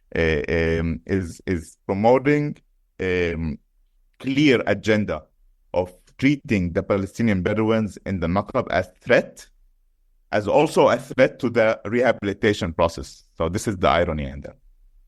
is promoting clear agenda of treating the Palestinian Bedouins in the Naqab as also a threat to the rehabilitation process. So this is the irony in that.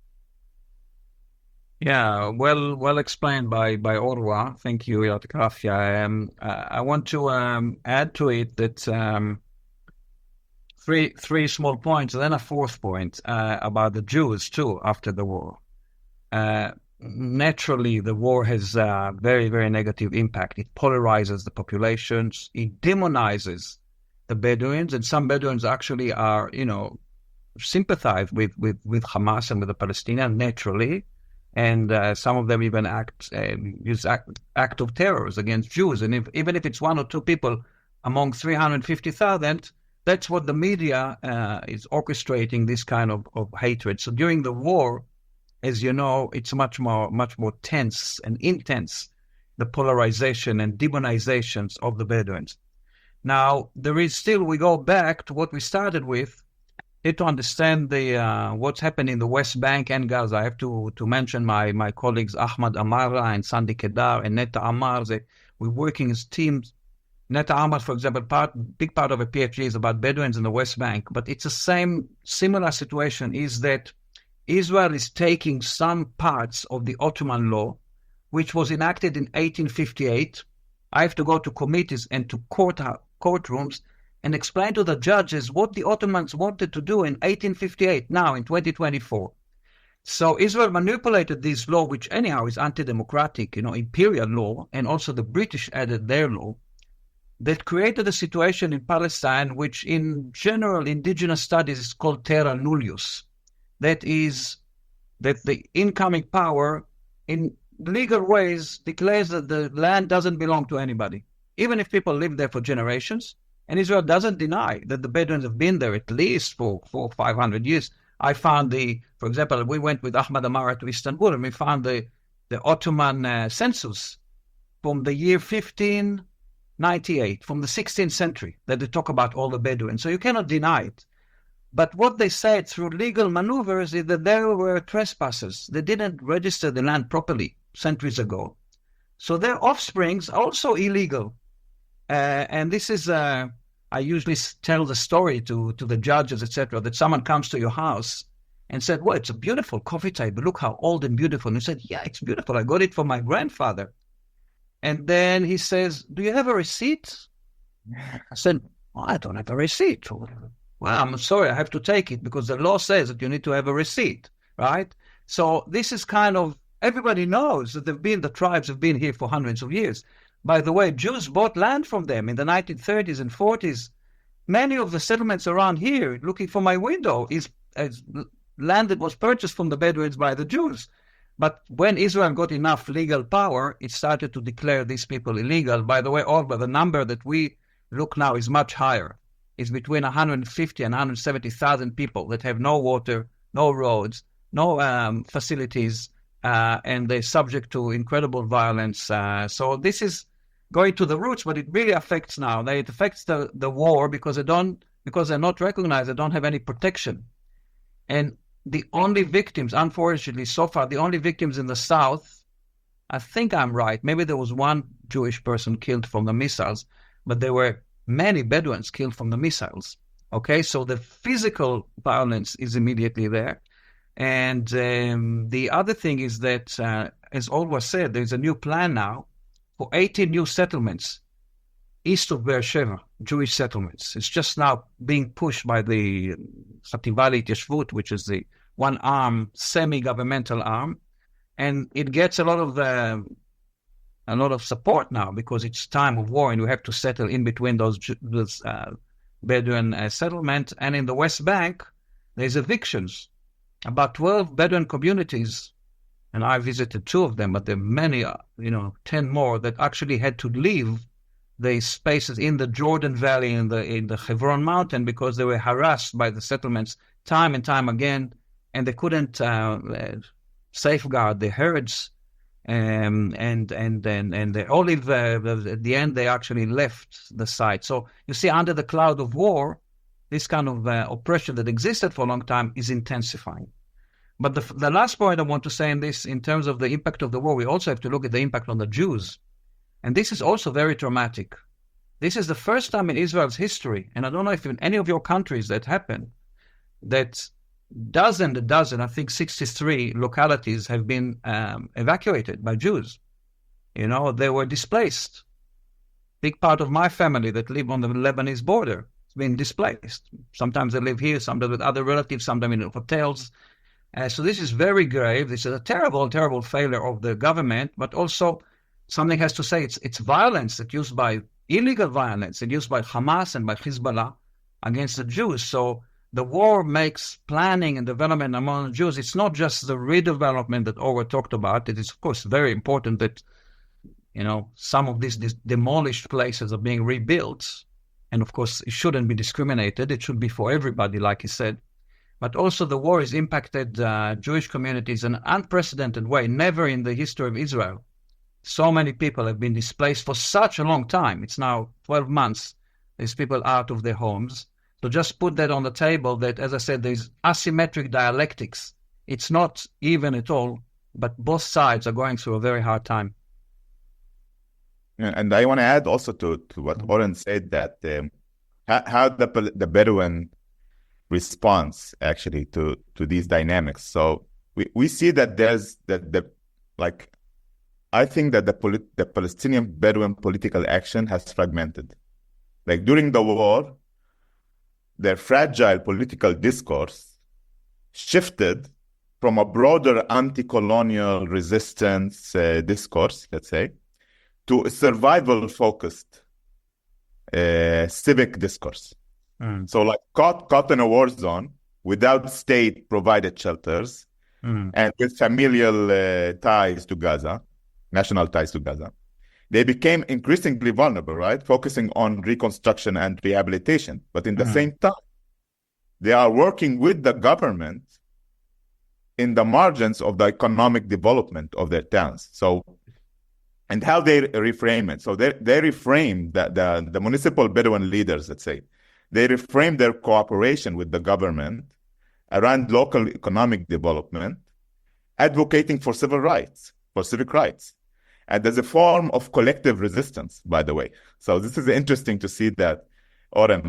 Yeah, well explained by Orwa. Thank you, Yatkafia. I want to add to it that three small points, and then a fourth point about the Jews too after the war. Naturally, the war has a very, very negative impact. It polarizes the populations. It demonizes the Bedouins, and some Bedouins actually are, sympathize with Hamas and with the Palestinians naturally. And some of them even use act of terrors against Jews. And even if it's one or two people among 350,000, that's what the media is orchestrating, this kind of hatred. So during the war, as you know, it's much more tense and intense, the polarization and demonizations of the Bedouins. Now, we go back to what we started with. To understand what's happening in the West Bank and Gaza, I have to mention my colleagues Ahmad Amara and Sandy Kedar and Netta Amar. We're working as teams. Netta Amar, for example, big part of a PhD is about Bedouins in the West Bank, but it's the similar situation is that Israel is taking some parts of the Ottoman law, which was enacted in 1858. I have to go to committees and to courtrooms and explain to the judges what the Ottomans wanted to do in 1858, now in 2024. So Israel manipulated this law, which anyhow is anti-democratic, imperial law, and also the British added their law, that created a situation in Palestine, which in general indigenous studies is called terra nullius. that the incoming power in legal ways declares that the land doesn't belong to anybody, even if people live there for generations. And Israel doesn't deny that the Bedouins have been there at least for 400 or 500 years. I found for example, we went with Ahmad Amara to Istanbul, and we found the Ottoman census from the year 1598, from the 16th century, that they talk about all the Bedouins. So you cannot deny it. But what they said through legal maneuvers is that there were trespassers. They didn't register the land properly centuries ago. So their offsprings are also illegal. And this is, I usually tell the story to the judges, etc., that someone comes to your house and said, well, it's a beautiful coffee table. Look how old and beautiful. And you said, yeah, it's beautiful. I got it from my grandfather. And then he says, do you have a receipt? I said, well, I don't have a receipt. Well, I'm sorry, I have to take it because the law says that you need to have a receipt, right? So this is kind of, everybody knows that the tribes have been here for hundreds of years. By the way, Jews bought land from them in the 1930s and 40s. Many of the settlements around here, looking for my window, is land that was purchased from the Bedouins by the Jews. But when Israel got enough legal power, it started to declare these people illegal. By the way, Orba, the number that we look now is much higher. It's between 150 and 170,000 people that have no water, no roads, no facilities, and they're subject to incredible violence. So this is going to the roots, but it really affects now. It affects the war because they're not recognized, they don't have any protection. And the only victims, unfortunately, so far, the only victims in the south, I think I'm right, maybe there was one Jewish person killed from the missiles, but there were many Bedouins killed from the missiles. Okay, so the physical violence is immediately there. And the other thing is that, as Orba said, there's a new plan now for 18 new settlements east of Beersheba, Jewish settlements. It's just now being pushed by the Chativah Leitiyashvut, which is the one-arm, semi-governmental arm. And it gets a lot of support now because it's time of war and we have to settle in between those Bedouin settlements. And in the West Bank, there's evictions. About 12 Bedouin communities, and I visited 2 of them, but there are many, 10 more that actually had to leave the spaces in the Jordan Valley, in the Hebron Mountain, because they were harassed by the settlements time and time again, and they couldn't safeguard the herds. And the olive, at the end, they actually left the site. So you see, under the cloud of war, this kind of oppression that existed for a long time is intensifying. But the last point I want to say in this, in terms of the impact of the war, we also have to look at the impact on the Jews. And this is also very traumatic. This is the first time in Israel's history, and I don't know if in any of your countries that happened, that I think 63 localities have been evacuated by Jews. They were displaced. Big part of my family that live on the Lebanese border has been displaced. Sometimes they live here, sometimes with other relatives, sometimes in hotels. So this is very grave. This is a terrible, terrible failure of the government, but also something has to say it's violence that used by illegal violence, it's used by Hamas and by Hezbollah against the Jews. So the war makes planning and development among the Jews. It's not just the redevelopment that Orba talked about. It is, of course, very important that, some of these demolished places are being rebuilt. And of course, it shouldn't be discriminated. It should be for everybody, like he said. But also the war has impacted Jewish communities in an unprecedented way. Never in the history of Israel. So many people have been displaced for such a long time. It's now 12 months. There's people out of their homes. So just put that on the table that, as I said, there's asymmetric dialectics. It's not even at all, but both sides are going through a very hard time. And I want to add also to what Oren said that how the Bedouin response actually to these dynamics. So we see that there's I think that the Palestinian Bedouin political action has fragmented. Like during the war, their fragile political discourse shifted from a broader anti-colonial resistance discourse, let's say, to a survival-focused civic discourse. So like caught in a war zone, without state-provided shelters, and with familial ties to Gaza, national ties to Gaza. They became increasingly vulnerable, right? Focusing on reconstruction and rehabilitation. But in the same time, they are working with the government in the margins of the economic development of their towns. So, and how they reframe it. So they reframe the municipal Bedouin leaders, let's say, they reframe their cooperation with the government around local economic development, advocating for civil rights, for civic rights. And there's a form of collective resistance, by the way. So this is interesting to see that, Oren,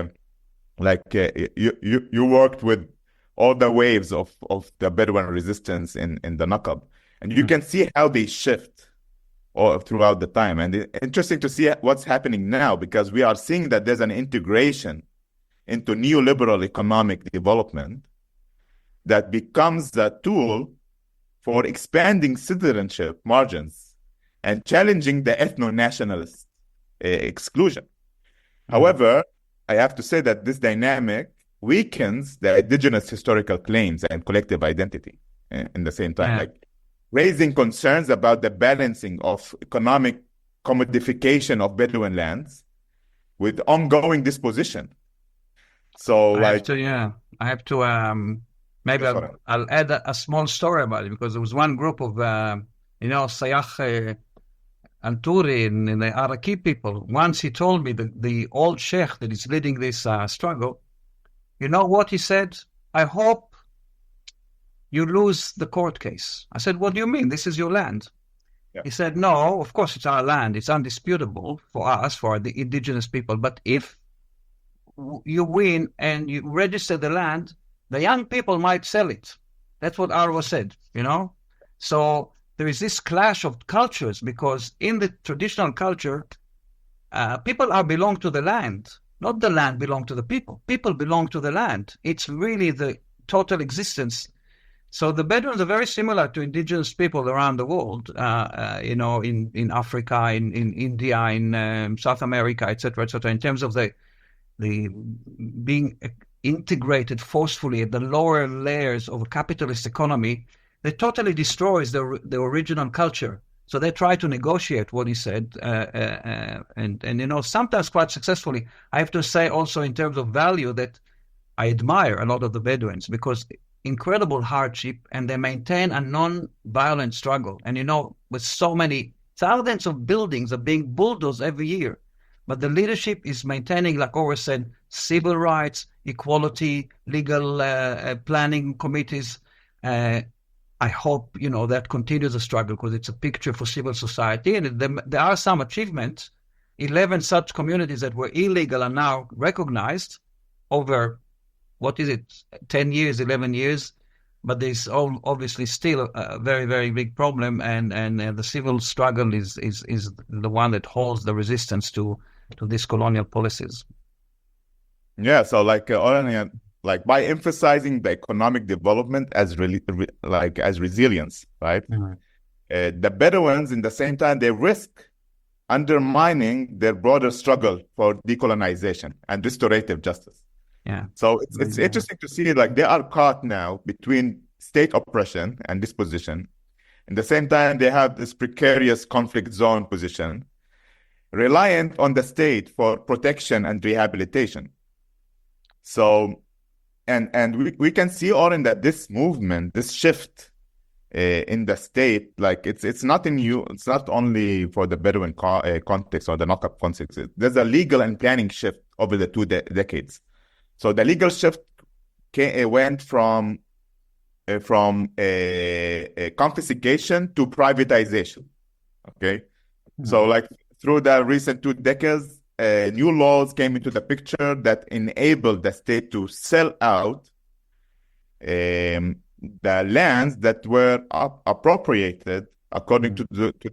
you worked with all the waves of the Bedouin resistance in the Nakab, and you can see how they shift throughout the time. And it's interesting to see what's happening now, because we are seeing that there's an integration into neoliberal economic development that becomes the tool for expanding citizenship margins and challenging the ethno-nationalist exclusion. However, I have to say that this dynamic weakens the indigenous historical claims and collective identity in the same time, like raising concerns about the balancing of economic commodification of Bedouin lands with ongoing disposition. So, I have to. Maybe I'll add a small story about it, because there was one group of, Sayach Anturi and the Araki people. Once he told me that the old sheikh that is leading this struggle, you know what he said? I hope you lose the court case. I said, what do you mean? This is your land. Yeah. He said, no, of course it's our land. It's undisputable for us, for the indigenous people. But if you win and you register the land, the young people might sell it. That's what Arwa said, So there is this clash of cultures, because in the traditional culture, people belong to the land. Not the land belong to the people. People belong to the land. It's really the total existence. So the Bedouins are very similar to indigenous people around the world, in Africa, in India, in South America, etc., in terms of the being integrated forcefully at the lower layers of a capitalist economy that totally destroys the original culture. So they try to negotiate what he said, and sometimes quite successfully. I have to say also in terms of value that I admire a lot of the Bedouins, because incredible hardship, and they maintain a non-violent struggle. And with so many thousands of buildings are being bulldozed every year, but the leadership is maintaining, like Ora said, civil rights, equality, legal planning committees. I hope, that continues the struggle, because it's a picture for civil society. And there are some achievements. 11 such communities that were illegal are now recognized over, 10 years, 11 years. But there's obviously still a very, very big problem. And the civil struggle is the one that holds the resistance to these colonial policies. Yeah, so by emphasizing the economic development as resilience, right? The Bedouins, in the same time, they risk undermining their broader struggle for decolonization and restorative justice. Yeah. So it's interesting to see, they are caught now between state oppression and disposition. At the same time, they have this precarious conflict zone position, reliant on the state for protection and rehabilitation. So, and we can see, Oren, that this movement, this shift in the state, it's not new. It's not only for the Bedouin context or the Nakab context. There's a legal and planning shift over the two decades. So the legal shift went from confiscation to privatization. Okay, so through the recent 2 decades. New laws came into the picture that enabled the state to sell out the lands that were appropriated according to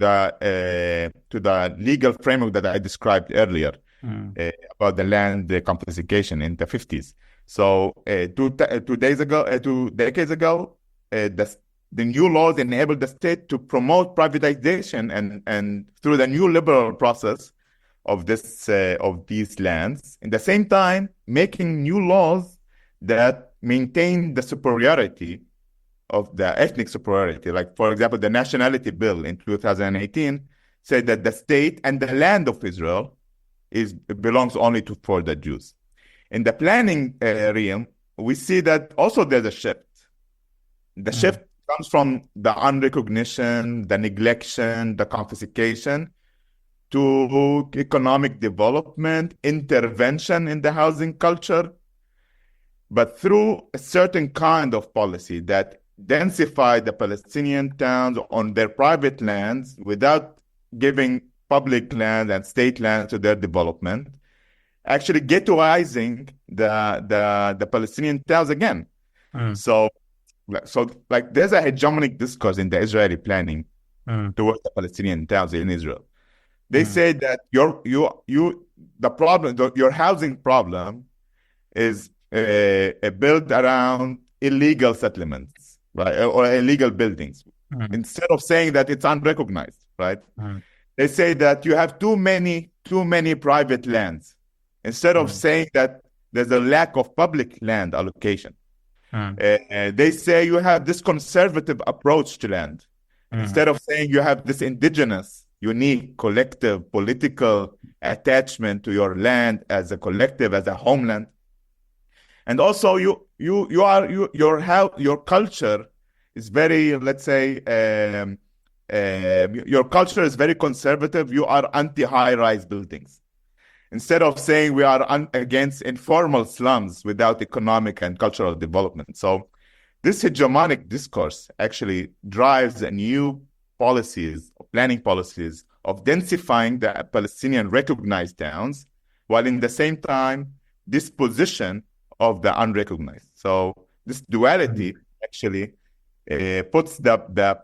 the legal framework that I described earlier about the land confiscation in the 50s. So 2 decades ago, the new laws enabled the state to promote privatization and through the new liberal process of these lands, in the same time making new laws that maintain the superiority of the ethnic superiority. Like, for example, the nationality bill in 2018 said that the state and the land of Israel belongs only for the Jews. In the planning realm, we see that also there's a shift. The shift comes from the unrecognition, the neglection, the confiscation, to economic development, intervention in the housing culture, but through a certain kind of policy that densify the Palestinian towns on their private lands without giving public land and state land to their development, actually ghettoizing the Palestinian towns again. So like there's a hegemonic discourse in the Israeli planning towards the Palestinian towns in Israel. They say that your housing problem is built around illegal settlements, right, or illegal buildings. Instead of saying that it's unrecognized, right? They say that you have too many private lands. Instead of saying that there's a lack of public land allocation. They say you have this conservative approach to land. Instead of saying you have this indigenous, unique, collective, political attachment to your land as a collective, as a homeland. And also your culture is very, let's say, your culture is very conservative. You are anti-high-rise buildings. Instead of saying we are against informal slums without economic and cultural development. So this hegemonic discourse actually drives a new policies, planning policies of densifying the Palestinian recognized towns, while in the same time, disposition of the unrecognized. So this duality actually puts the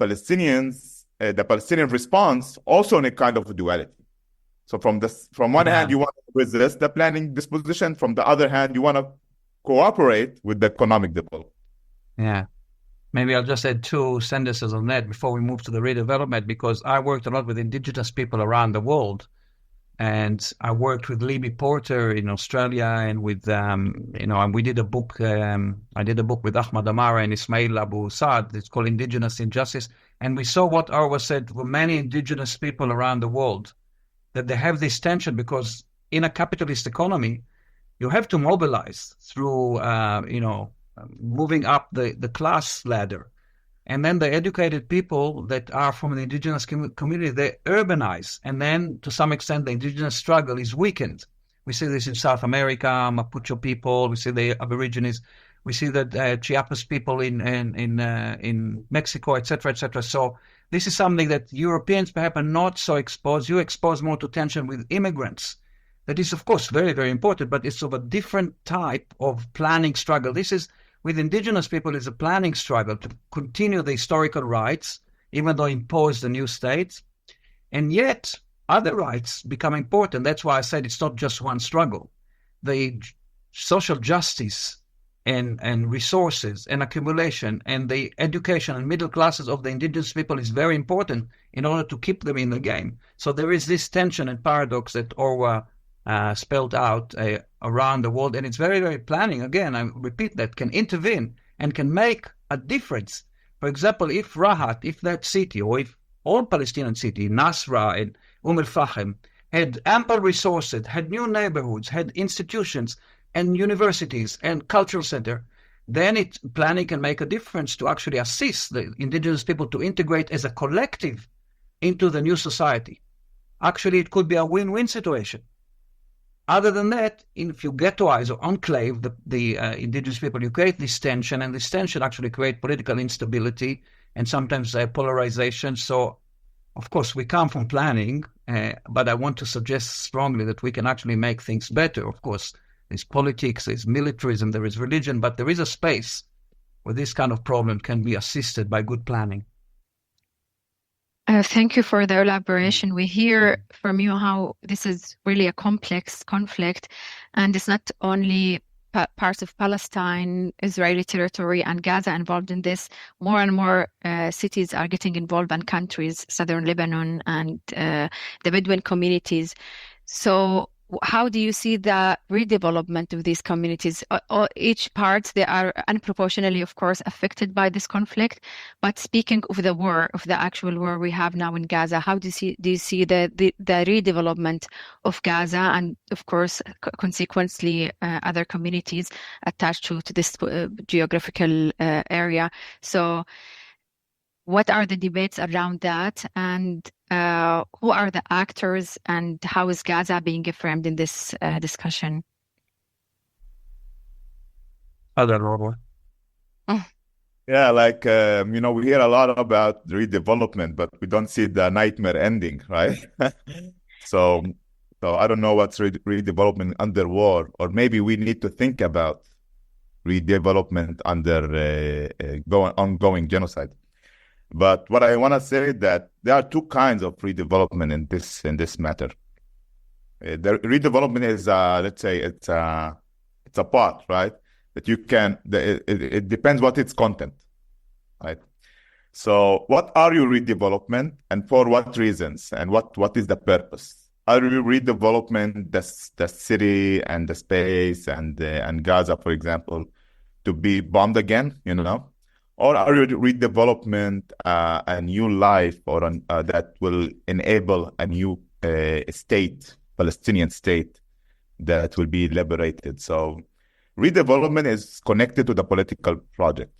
Palestinian response also in a kind of a duality. So from one hand, you want to resist the planning disposition. From the other hand, you want to cooperate with the economic development. Yeah. Maybe I'll just add 2 sentences on that before we move to the redevelopment, because I worked a lot with indigenous people around the world. And I worked with Libby Porter in Australia, and with, and we did a book. I did a book with Ahmad Amara and Ismail Abu Saad. It's called Indigenous Injustice. And we saw what Arwa said for many indigenous people around the world, that they have this tension because in a capitalist economy, you have to mobilize through, moving up the class ladder. And then the educated people that are from the indigenous community, they urbanize. And then to some extent, the indigenous struggle is weakened. We see this in South America, Mapuche people. We see the Aborigines. We see the Chiapas people in Mexico, etc., etc. So this is something that Europeans perhaps are not so exposed. You expose more to tension with immigrants. That is, of course, very, very important, but it's of a different type of planning struggle. This is, with indigenous people, is a planning struggle to continue the historical rights, even though impose the new states. And yet, other rights become important. That's why I said it's not just one struggle. The social justice and resources and accumulation and the education and middle classes of the indigenous people is very important in order to keep them in the game. So there is this tension and paradox that Orwa spelled out around the world, and it's very, very planning. Again, I repeat that, can intervene and can make a difference. For example, if Rahat, if that city, or if all Palestinian city, Nasra and Al-Fahim, had ample resources, had new neighborhoods, had institutions and universities and cultural center, then planning can make a difference to actually assist the indigenous people to integrate as a collective into the new society. Actually, it could be a win-win situation. Other than that, if you ghettoize or enclave the indigenous people, you create this tension, and this tension actually creates political instability and sometimes polarization. So, of course, we come from planning, but I want to suggest strongly that we can actually make things better. Of course, there's politics, there's militarism, there is religion, but there is a space where this kind of problem can be assisted by good planning. Thank you for the elaboration. We hear from you how this is really a complex conflict, and it's not only parts of Palestine, Israeli territory, and Gaza involved in this. More and more cities are getting involved, and countries, southern Lebanon and the Bedouin communities. So how do you see the redevelopment of these communities? Each part, they are unproportionally, of course, affected by this conflict. But speaking of the war, of the actual war we have now in Gaza, how do you see the redevelopment of Gaza and, of course, consequently, other communities attached to this geographical area? So what are the debates around that, and who are the actors, and how is Gaza being framed in this discussion? Other Norway. Yeah, like, we hear a lot about redevelopment, but we don't see the nightmare ending, right? So I don't know what's redevelopment under war, or maybe we need to think about redevelopment under ongoing genocide. But what I want to say is that there are two kinds of redevelopment in this matter. The redevelopment is, let's say, it's a part, right? That you can. It depends what its content, right? So, what are you redevelopment, and for what reasons, and what is the purpose? Are you redevelopment the city and the space and Gaza, for example, to be bombed again? Or are you redevelopment a new life, or that will enable a new state, Palestinian state, that will be liberated? So redevelopment is connected to the political project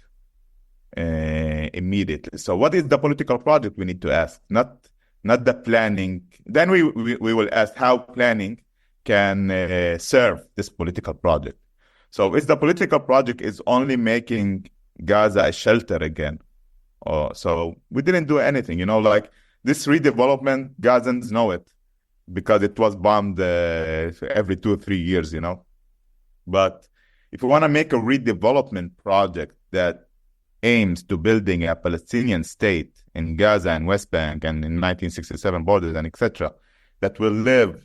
immediately. So what is the political project, we need to ask, not the planning. Then we will ask how planning can serve this political project. So if the political project is only making Gaza a shelter again, so we didn't do anything, like this redevelopment, Gazans know it because it was bombed every 2 or 3 years, But if we want to make a redevelopment project that aims to building a Palestinian state in Gaza and West Bank and in 1967 borders and etc., that will live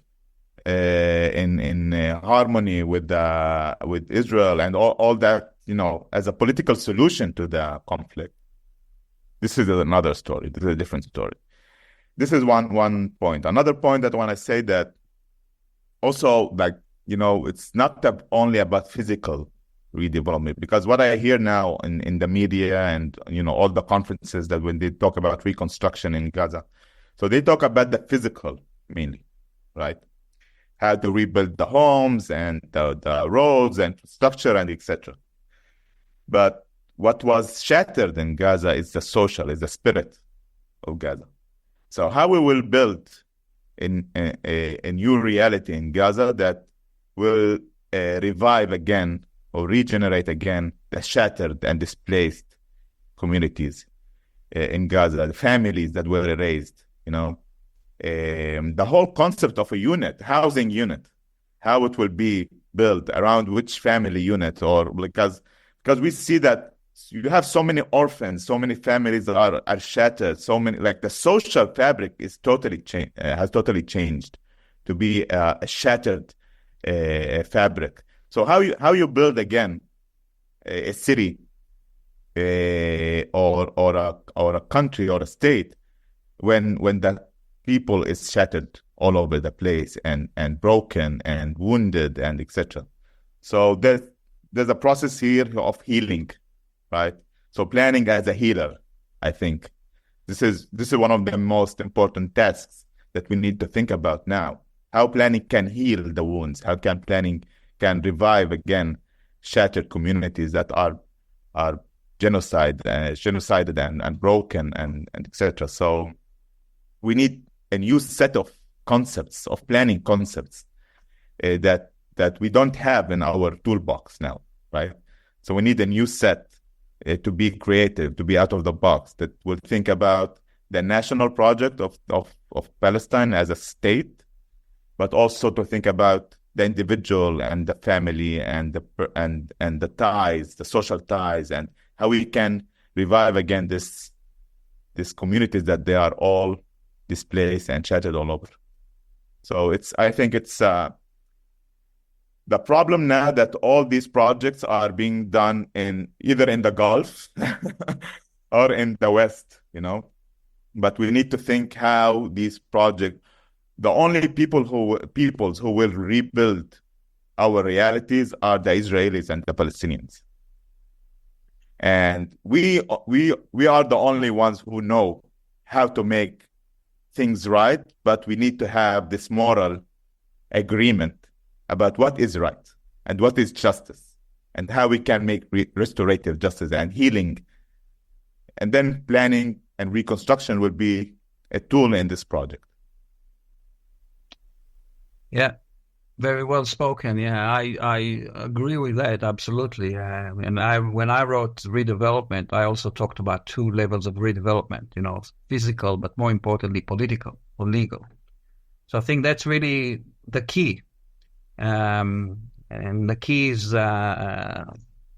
in harmony with Israel and all that, as a political solution to the conflict. This is another story. This is a different story. This is one point. Another point that I want to say that also, like, it's not only about physical redevelopment, because what I hear now in the media and, all the conferences that when they talk about reconstruction in Gaza, so they talk about the physical mainly, right? How to rebuild the homes and the roads and infrastructure and etc. But what was shattered in Gaza is the social, is the spirit of Gaza. So how we will build in a new reality in Gaza that will revive again or regenerate again the shattered and displaced communities in Gaza, the families that were erased, the whole concept of a unit, housing unit, how it will be built around which family unit, or because we see that you have so many orphans, so many families that are shattered, so many, like the social fabric is has totally changed to be a shattered fabric. So how you build again a city or a country or a state when the people is shattered all over the place and broken and wounded and etc. So there's a process here of healing, right? So planning as a healer, I think this is one of the most important tasks that we need to think about now. How planning can heal the wounds? How can planning can revive again shattered communities that are genocided and broken and etc. So we need a new set of concepts, of planning concepts that we don't have in our toolbox now, right? So we need a new set to be creative, to be out of the box, that will think about the national project of Palestine as a state, but also to think about the individual and the family and the ties, the social ties, and how we can revive again this communities that they are all displaced and shattered all over. So I think it's the problem now that all these projects are being done either in the Gulf or in the West, But we need to think how these projects the only peoples who will rebuild our realities are the Israelis and the Palestinians. And we are the only ones who know how to make things right, but we need to have this moral agreement about what is right and what is justice and how we can make restorative justice and healing. And then planning and reconstruction will be a tool in this project. Yeah, very well spoken. Yeah, I agree with that, absolutely. And when I wrote redevelopment, I also talked about two levels of redevelopment, physical, but more importantly, political or legal. So I think that's really the key. And the key is the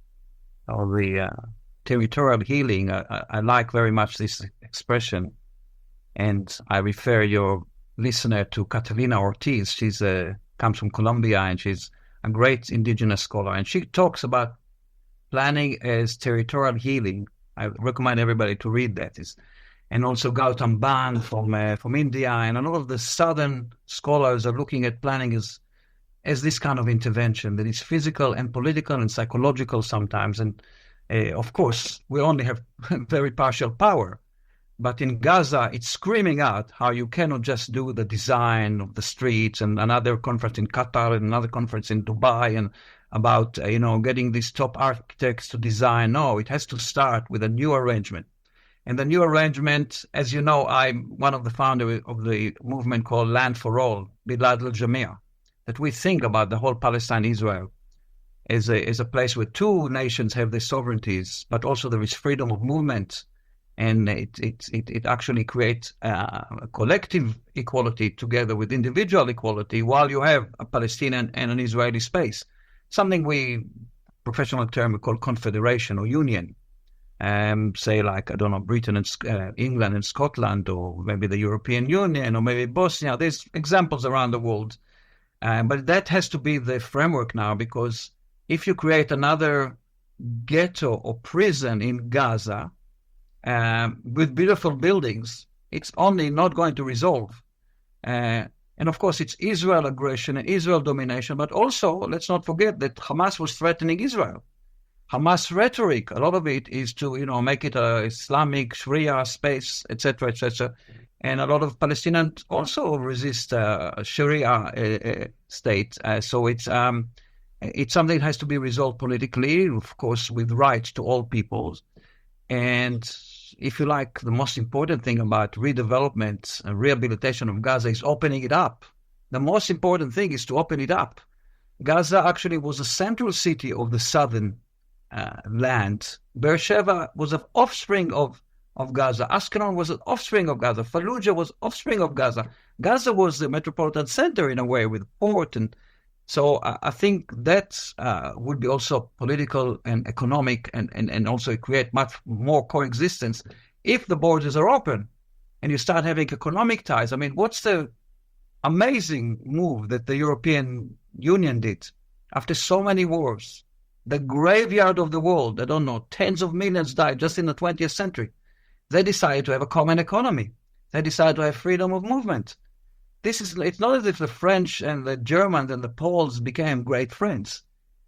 territorial healing. I like very much this expression. And I refer your listener to Catalina Ortiz. She's comes from Colombia, and she's a great indigenous scholar. And she talks about planning as territorial healing. I recommend everybody to read that. And also Gautam Ban from India, and a lot of the southern scholars are looking at planning as this kind of intervention that is physical and political and psychological sometimes. And of course, we only have very partial power. But in Gaza, it's screaming out how you cannot just do the design of the streets and another conference in Qatar and another conference in Dubai and about, getting these top architects to design. No, it has to start with a new arrangement. And the new arrangement, as you know, I'm one of the founders of the movement called Land for All, Bilad al-Jamia, that we think about the whole Palestine-Israel as a place where two nations have their sovereignties, but also there is freedom of movement. And it actually creates a collective equality together with individual equality, while you have a Palestinian and an Israeli space. Something professional term we call confederation or union. Say like, I don't know, Britain and England and Scotland, or maybe the European Union, or maybe Bosnia. There's examples around the world. But that has to be the framework now, because if you create another ghetto or prison in Gaza, with beautiful buildings, it's only not going to resolve. And of course, it's Israel aggression and Israel domination, but also, let's not forget that Hamas was threatening Israel. Hamas rhetoric, a lot of it is to, make it a Islamic Sharia space, etc., etc. And a lot of Palestinians also resist Sharia state. So it's something that has to be resolved politically, of course, with rights to all peoples. And if you like, the most important thing about redevelopment and rehabilitation of Gaza is opening it up. The most important thing is to open it up. Gaza actually was a central city of the southern land. Beersheba was an offspring of Gaza. Ascalon was an offspring of Gaza. Fallujah was offspring of Gaza. Gaza was the metropolitan center in a way, with port. And so I think that would be also political and economic and also create much more coexistence if the borders are open and you start having economic ties. I mean, what's the amazing move that the European Union did after so many wars? The graveyard of the world, I don't know, tens of millions died just in the 20th century. They decided to have a common economy. They decided to have freedom of movement. It's not as if the French and the Germans and the Poles became great friends.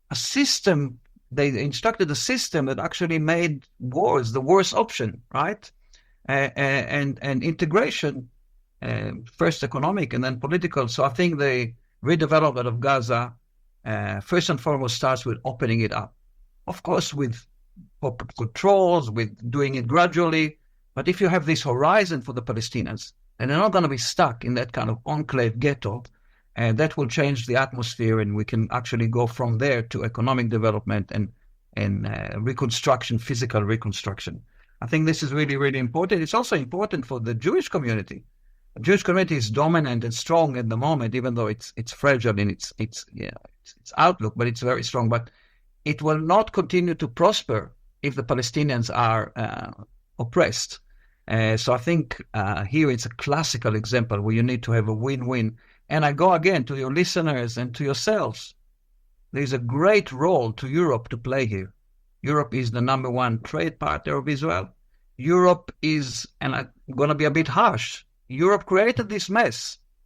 They instructed a system that actually made wars the worst option, right? And integration, first economic and then political. So I think the redevelopment of Gaza, first and foremost, starts with opening it up. Of course, with controls, with doing it gradually. But if you have this horizon for the Palestinians, and they're not going to be stuck in that kind of enclave ghetto, and that will change the atmosphere, and we can actually go from there to economic development and reconstruction, physical reconstruction. I think this is really, really important. It's also important for the Jewish community. The Jewish community is dominant and strong at the moment, even though it's fragile in its outlook, but it's very strong. But it will not continue to prosper if the Palestinians are oppressed. So I think here it's a classical example where you need to have a win-win. And I go again to your listeners and to yourselves. There's a great role to Europe to play here. Europe is the number one trade partner of Israel. Europe is, and I'm going to be a bit harsh, Europe created this mess.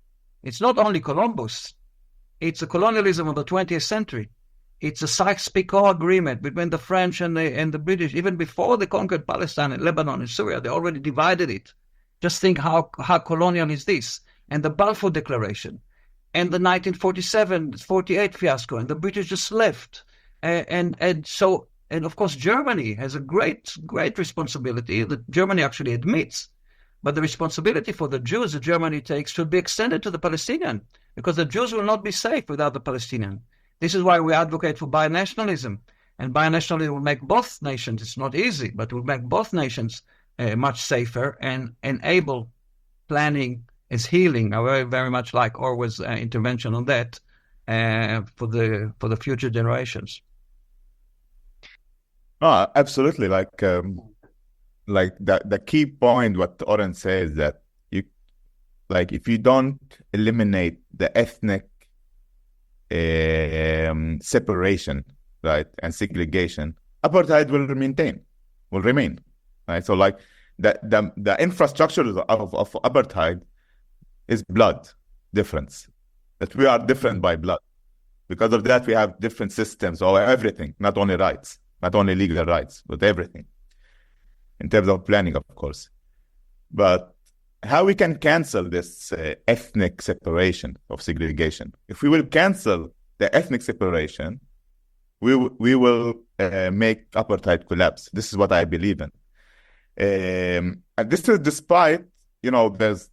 It's not only Columbus. It's a colonialism of the 20th century. It's a Sykes-Picot agreement between the French and the British. Even before they conquered Palestine and Lebanon and Syria, they already divided it. Just think how colonial is this. And the Balfour Declaration and the 1947-48 fiasco, and the British just left. And of course, Germany has a great responsibility that Germany actually admits. But the responsibility for the Jews that Germany takes should be extended to the Palestinian, because the Jews will not be safe without the Palestinian. This is why we advocate for binationalism. And binationalism will make both nations, it's not easy, but will make both nations much safer and enable planning as healing. I very much like Orwell's intervention on that for the future generations. Oh, absolutely. Like the key point what Oren says, that if you don't eliminate the ethnic separation, right, and segregation, apartheid will remain, right? So like the infrastructure of apartheid is blood difference, that we are different by blood. Because of that, we have different systems or everything, not only rights, not only legal rights, but everything in terms of planning, of course. But how we can cancel this ethnic separation of segregation? If we will cancel the ethnic separation, we will make apartheid collapse. This is what I believe in. And this is despite, there's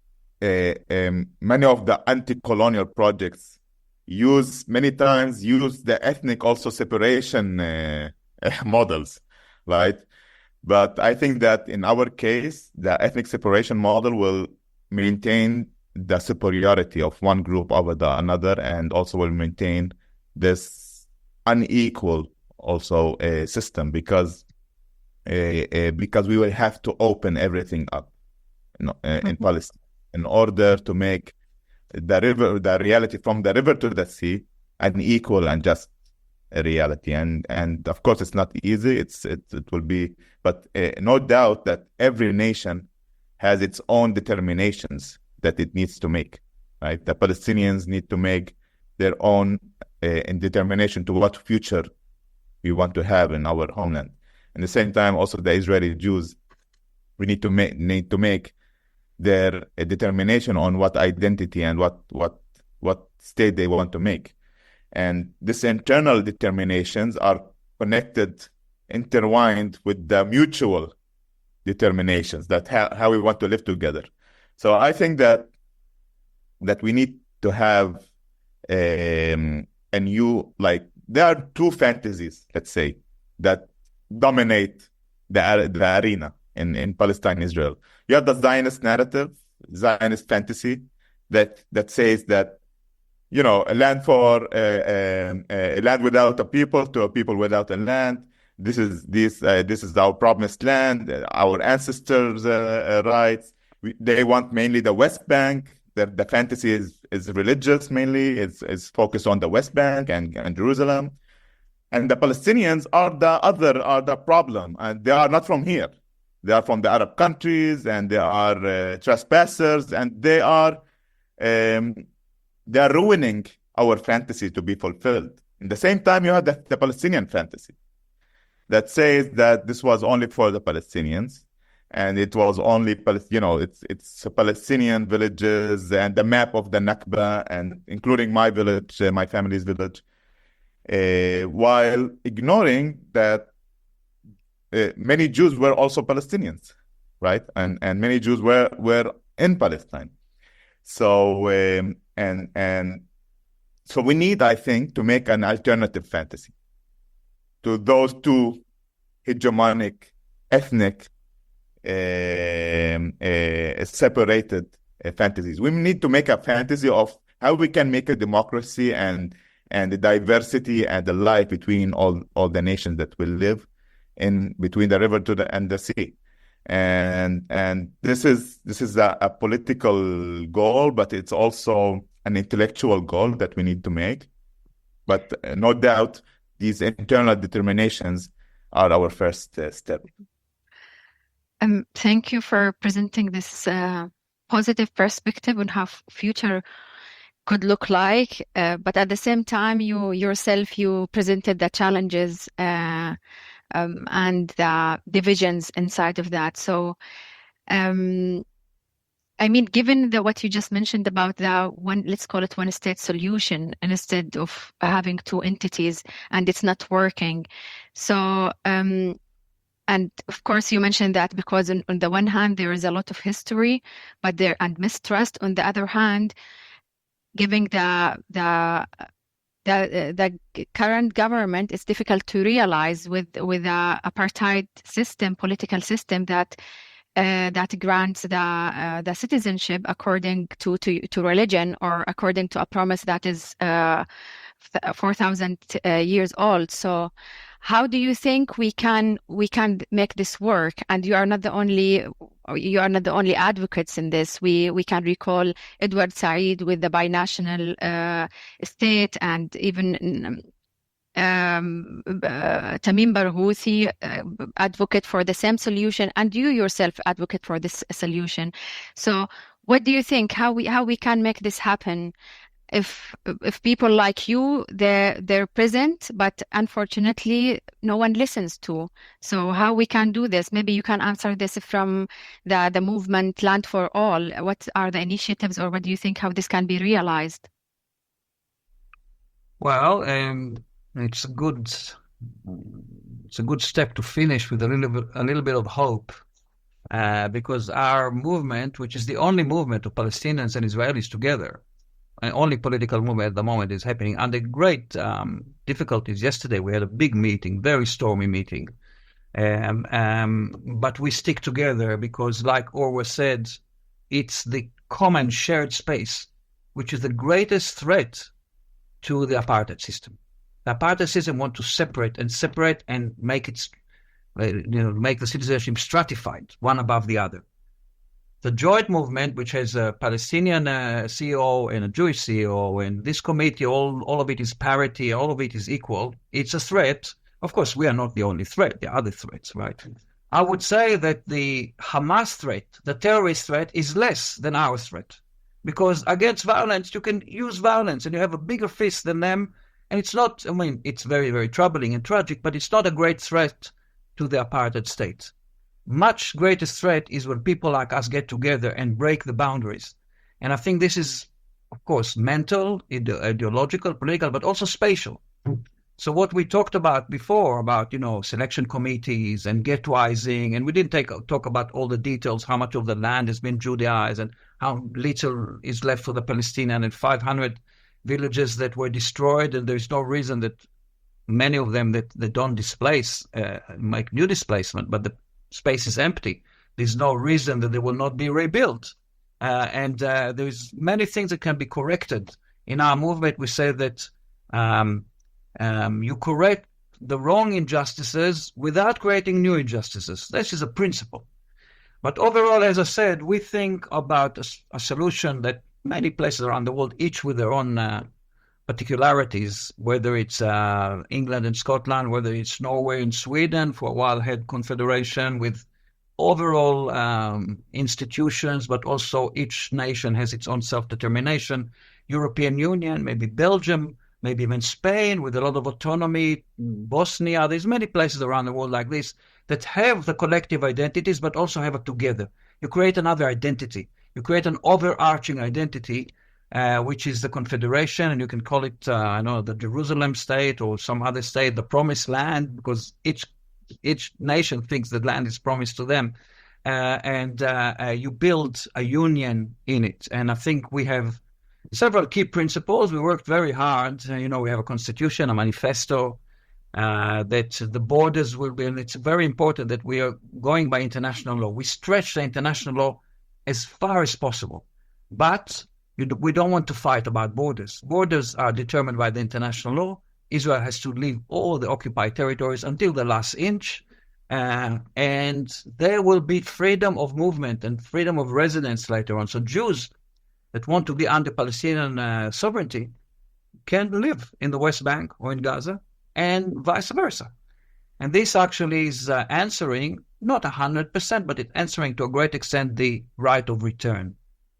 many of the anti-colonial projects many times use the ethnic also separation models, right? But I think that in our case, the ethnic separation model will maintain the superiority of one group over the another, and also will maintain this unequal also system, because we will have to open everything up in Palestine in order to make the reality from the river to the sea an equal and just reality. And of course, it's not easy. It will be, but no doubt that every nation has its own determinations that it needs to make. Right, the Palestinians need to make their own determination to what future we want to have in our homeland. At the same time, also the Israeli Jews, we need to make their determination on what identity and what state they want to make. And these internal determinations are connected, intertwined with the mutual determinations that how we want to live together. So I think that we need to have a new, there are two fantasies, let's say, that dominate the arena in Palestine, Israel. You have the Zionist narrative, Zionist fantasy that says that, a land for a land without a people to a people without a land. This is our promised land, our ancestors' rights. They want mainly the West Bank. The fantasy is religious mainly. It's focused on the West Bank and Jerusalem. And the Palestinians are the problem, and they are not from here. They are from the Arab countries, and they are trespassers, and they are ruining our fantasy to be fulfilled. At the same time, you have the Palestinian fantasy that says that this was only for the Palestinians, and it was only, it's Palestinian villages and the map of the Nakba, and including my village, my family's village, while ignoring that many Jews were also Palestinians, right? And many Jews were in Palestine. So so we need, I think, to make an alternative fantasy to those two hegemonic, ethnic, separated fantasies. We need to make a fantasy of how we can make a democracy and the diversity and the life between all the nations that will live in between the river and the sea. And this is a political goal, but it's also an intellectual goal that we need to make. But no doubt, these internal determinations are our first step. Thank you for presenting this positive perspective on how future could look like, but at the same time, you presented the challenges and the divisions inside of that. So, I mean, given what you just mentioned about the one, let's call it one state solution instead of having two entities, and it's not working. So, and of course, you mentioned that because on the one hand, there is a lot of history, and mistrust. On the other hand, giving the current government, it's difficult to realize with the apartheid system, political system that grants the citizenship according to religion or according to a promise that is 4,000 years old. So how do you think we can make this work? And you are not the only advocates in this. We can recall Edward Said with the binational state, and even Tamim Barghouthi advocate for the same solution, and you yourself advocate for this solution. So what do you think, how we can make this happen? If people like you, they're present, but unfortunately no one listens to. So how we can do this? Maybe you can answer this from the movement Land for All. What are the initiatives, or what do you think how this can be realized? Well, it's a good step to finish with a little bit of hope, because our movement, which is the only movement of Palestinians and Israelis together, and only political movement at the moment, is happening under great difficulties. Yesterday we had a big meeting, very stormy meeting, but we stick together because, like Orwell said, it's the common shared space which is the greatest threat to the apartheid system. The apartheid system want to separate and make it, make the citizenship stratified, one above the other. The joint movement, which has a Palestinian CEO and a Jewish CEO, and this committee, all of it is parity, all of it is equal. It's a threat. Of course, we are not the only threat. There are other threats, right? I would say that the Hamas threat, the terrorist threat, is less than our threat. Because against violence, you can use violence, and you have a bigger fist than them. And it's not, it's very, very troubling and tragic, but it's not a great threat to the apartheid state. Much greatest threat is when people like us get together and break the boundaries. And I think this is, of course, mental, ideological, political, but also spatial. So what we talked about before, about, selection committees and ghettoizing, and we didn't talk about all the details, how much of the land has been Judaized and how little is left for the Palestinian, and 500 villages that were destroyed, and there's no reason that many of them that they don't displace, make new displacement, but the space is empty. There's no reason that they will not be rebuilt. And there's many things that can be corrected. In our movement, we say that you correct the wrong injustices without creating new injustices. This is a principle. But overall, as I said, we think about a solution that many places around the world, each with their own particularities, whether it's England and Scotland, whether it's Norway and Sweden, for a while had confederation with overall institutions, but also each nation has its own self-determination. European Union, maybe Belgium, maybe even Spain with a lot of autonomy, Bosnia. There's many places around the world like this that have the collective identities, but also have it together. You create another identity. You create an overarching identity, which is the Confederation, and you can call it, the Jerusalem state or some other state, the Promised Land, because each nation thinks that land is promised to them, and you build a union in it. And I think we have several key principles. We worked very hard. We have a constitution, a manifesto, that the borders will be, and it's very important that we are going by international law. We stretch the international law as far as possible, but we don't want to fight about borders. Borders are determined by the international law. Israel has to leave all the occupied territories until the last inch, and there will be freedom of movement and freedom of residence later on. So Jews that want to be under Palestinian sovereignty can live in the West Bank or in Gaza, and vice versa. And this actually is answering, not 100%, but it's answering to a great extent the right of return.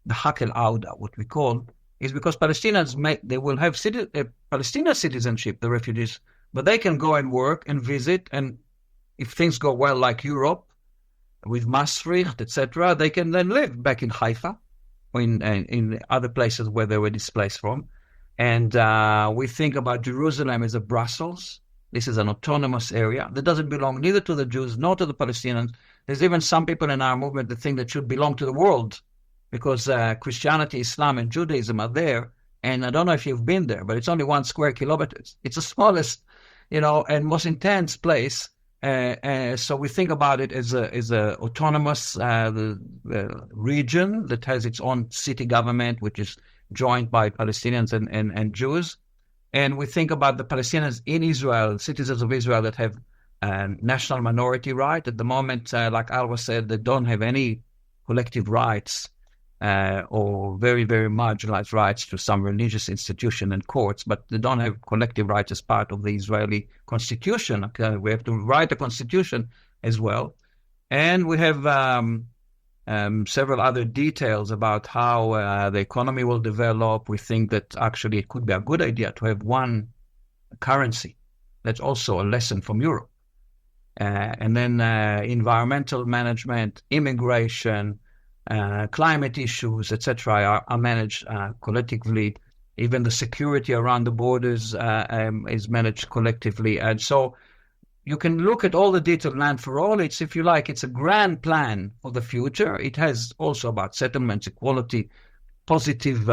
the Haq al-Auda, what we call, is because Palestinians they will have Palestinian citizenship, the refugees, but they can go and work and visit, and if things go well, like Europe, with Maastricht, etc., they can then live back in Haifa or in other places where they were displaced from. And we think about Jerusalem as a Brussels. This is an autonomous area that doesn't belong neither to the Jews nor to the Palestinians. There's even some people in our movement that think that should belong to the world, because Christianity, Islam, and Judaism are there. And I don't know if you've been there, but it's only 1 square kilometer. It's the smallest, and most intense place. So we think about it as a autonomous region that has its own city government, which is joined by Palestinians and Jews. And we think about the Palestinians in Israel, citizens of Israel that have national minority right. At the moment, like Alwa said, they don't have any collective rights or very, very marginalized rights to some religious institution and courts, but they don't have collective rights as part of the Israeli constitution. Okay? We have to write a constitution as well. And we have several other details about how the economy will develop. We think that actually it could be a good idea to have one currency. That's also a lesson from Europe. And then environmental management, immigration, climate issues, etc., are managed collectively. Even the security around the borders is managed collectively. And so you can look at all the detailed Land for All. It's, if you like, it's a grand plan for the future. It has also about settlements, equality, positive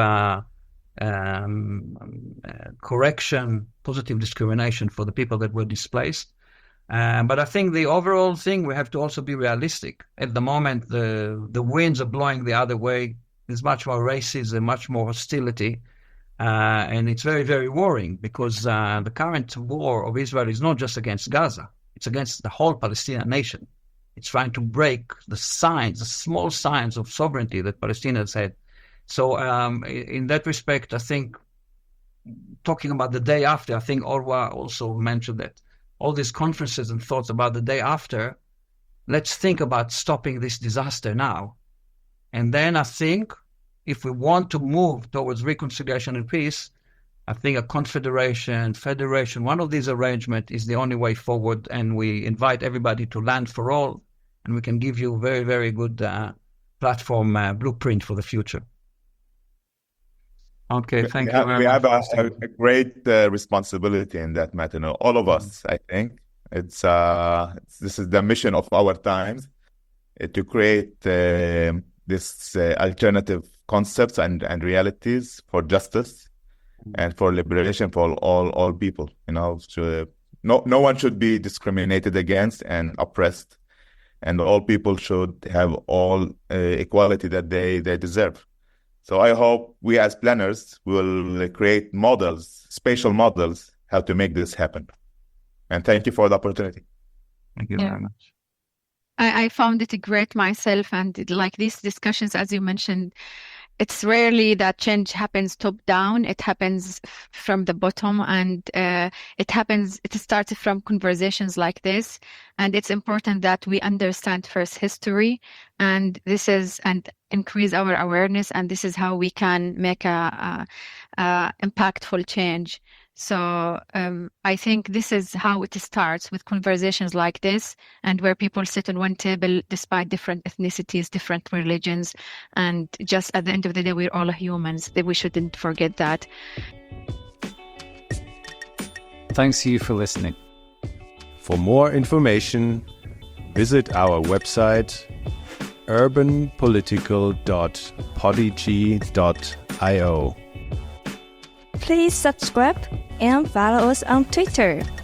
correction, positive discrimination for the people that were displaced. But I think the overall thing, we have to also be realistic. At the moment, the winds are blowing the other way. There's much more racism, much more hostility. And it's very, very worrying, because the current war of Israel is not just against Gaza. It's against the whole Palestinian nation. It's trying to break the small signs of sovereignty that Palestinians had. So in that respect, I think, talking about the day after, I think Orwa also mentioned that all these conferences and thoughts about the day after, let's think about stopping this disaster now. And then I think if we want to move towards reconciliation and peace, I think a confederation, federation, one of these arrangements is the only way forward. And we invite everybody to Land for All, and we can give you a very, very good platform blueprint for the future. Okay, thank you very much. We have a great responsibility in that matter. No, all of us, I think. This is the mission of our times, to create this alternative concepts and realities for justice and for liberation for all people. So no one should be discriminated against and oppressed, and all people should have all equality that they deserve. So I hope we as planners will create models, spatial models, how to make this happen. And thank you for the opportunity. Thank you very much. I found it great myself, and like these discussions, as you mentioned, it's rarely that change happens top down. It happens from the bottom, and it starts from conversations like this. And it's important that we understand first history, and increase our awareness, and this is how we can make a impactful change. So I think this is how it starts, with conversations like this, and where people sit on one table despite different ethnicities, different religions, and just at the end of the day, we're all humans. We shouldn't forget that. Thanks to you for listening. For more information, visit our website urbanpolitical.podigy.io. Please subscribe and follow us on Twitter.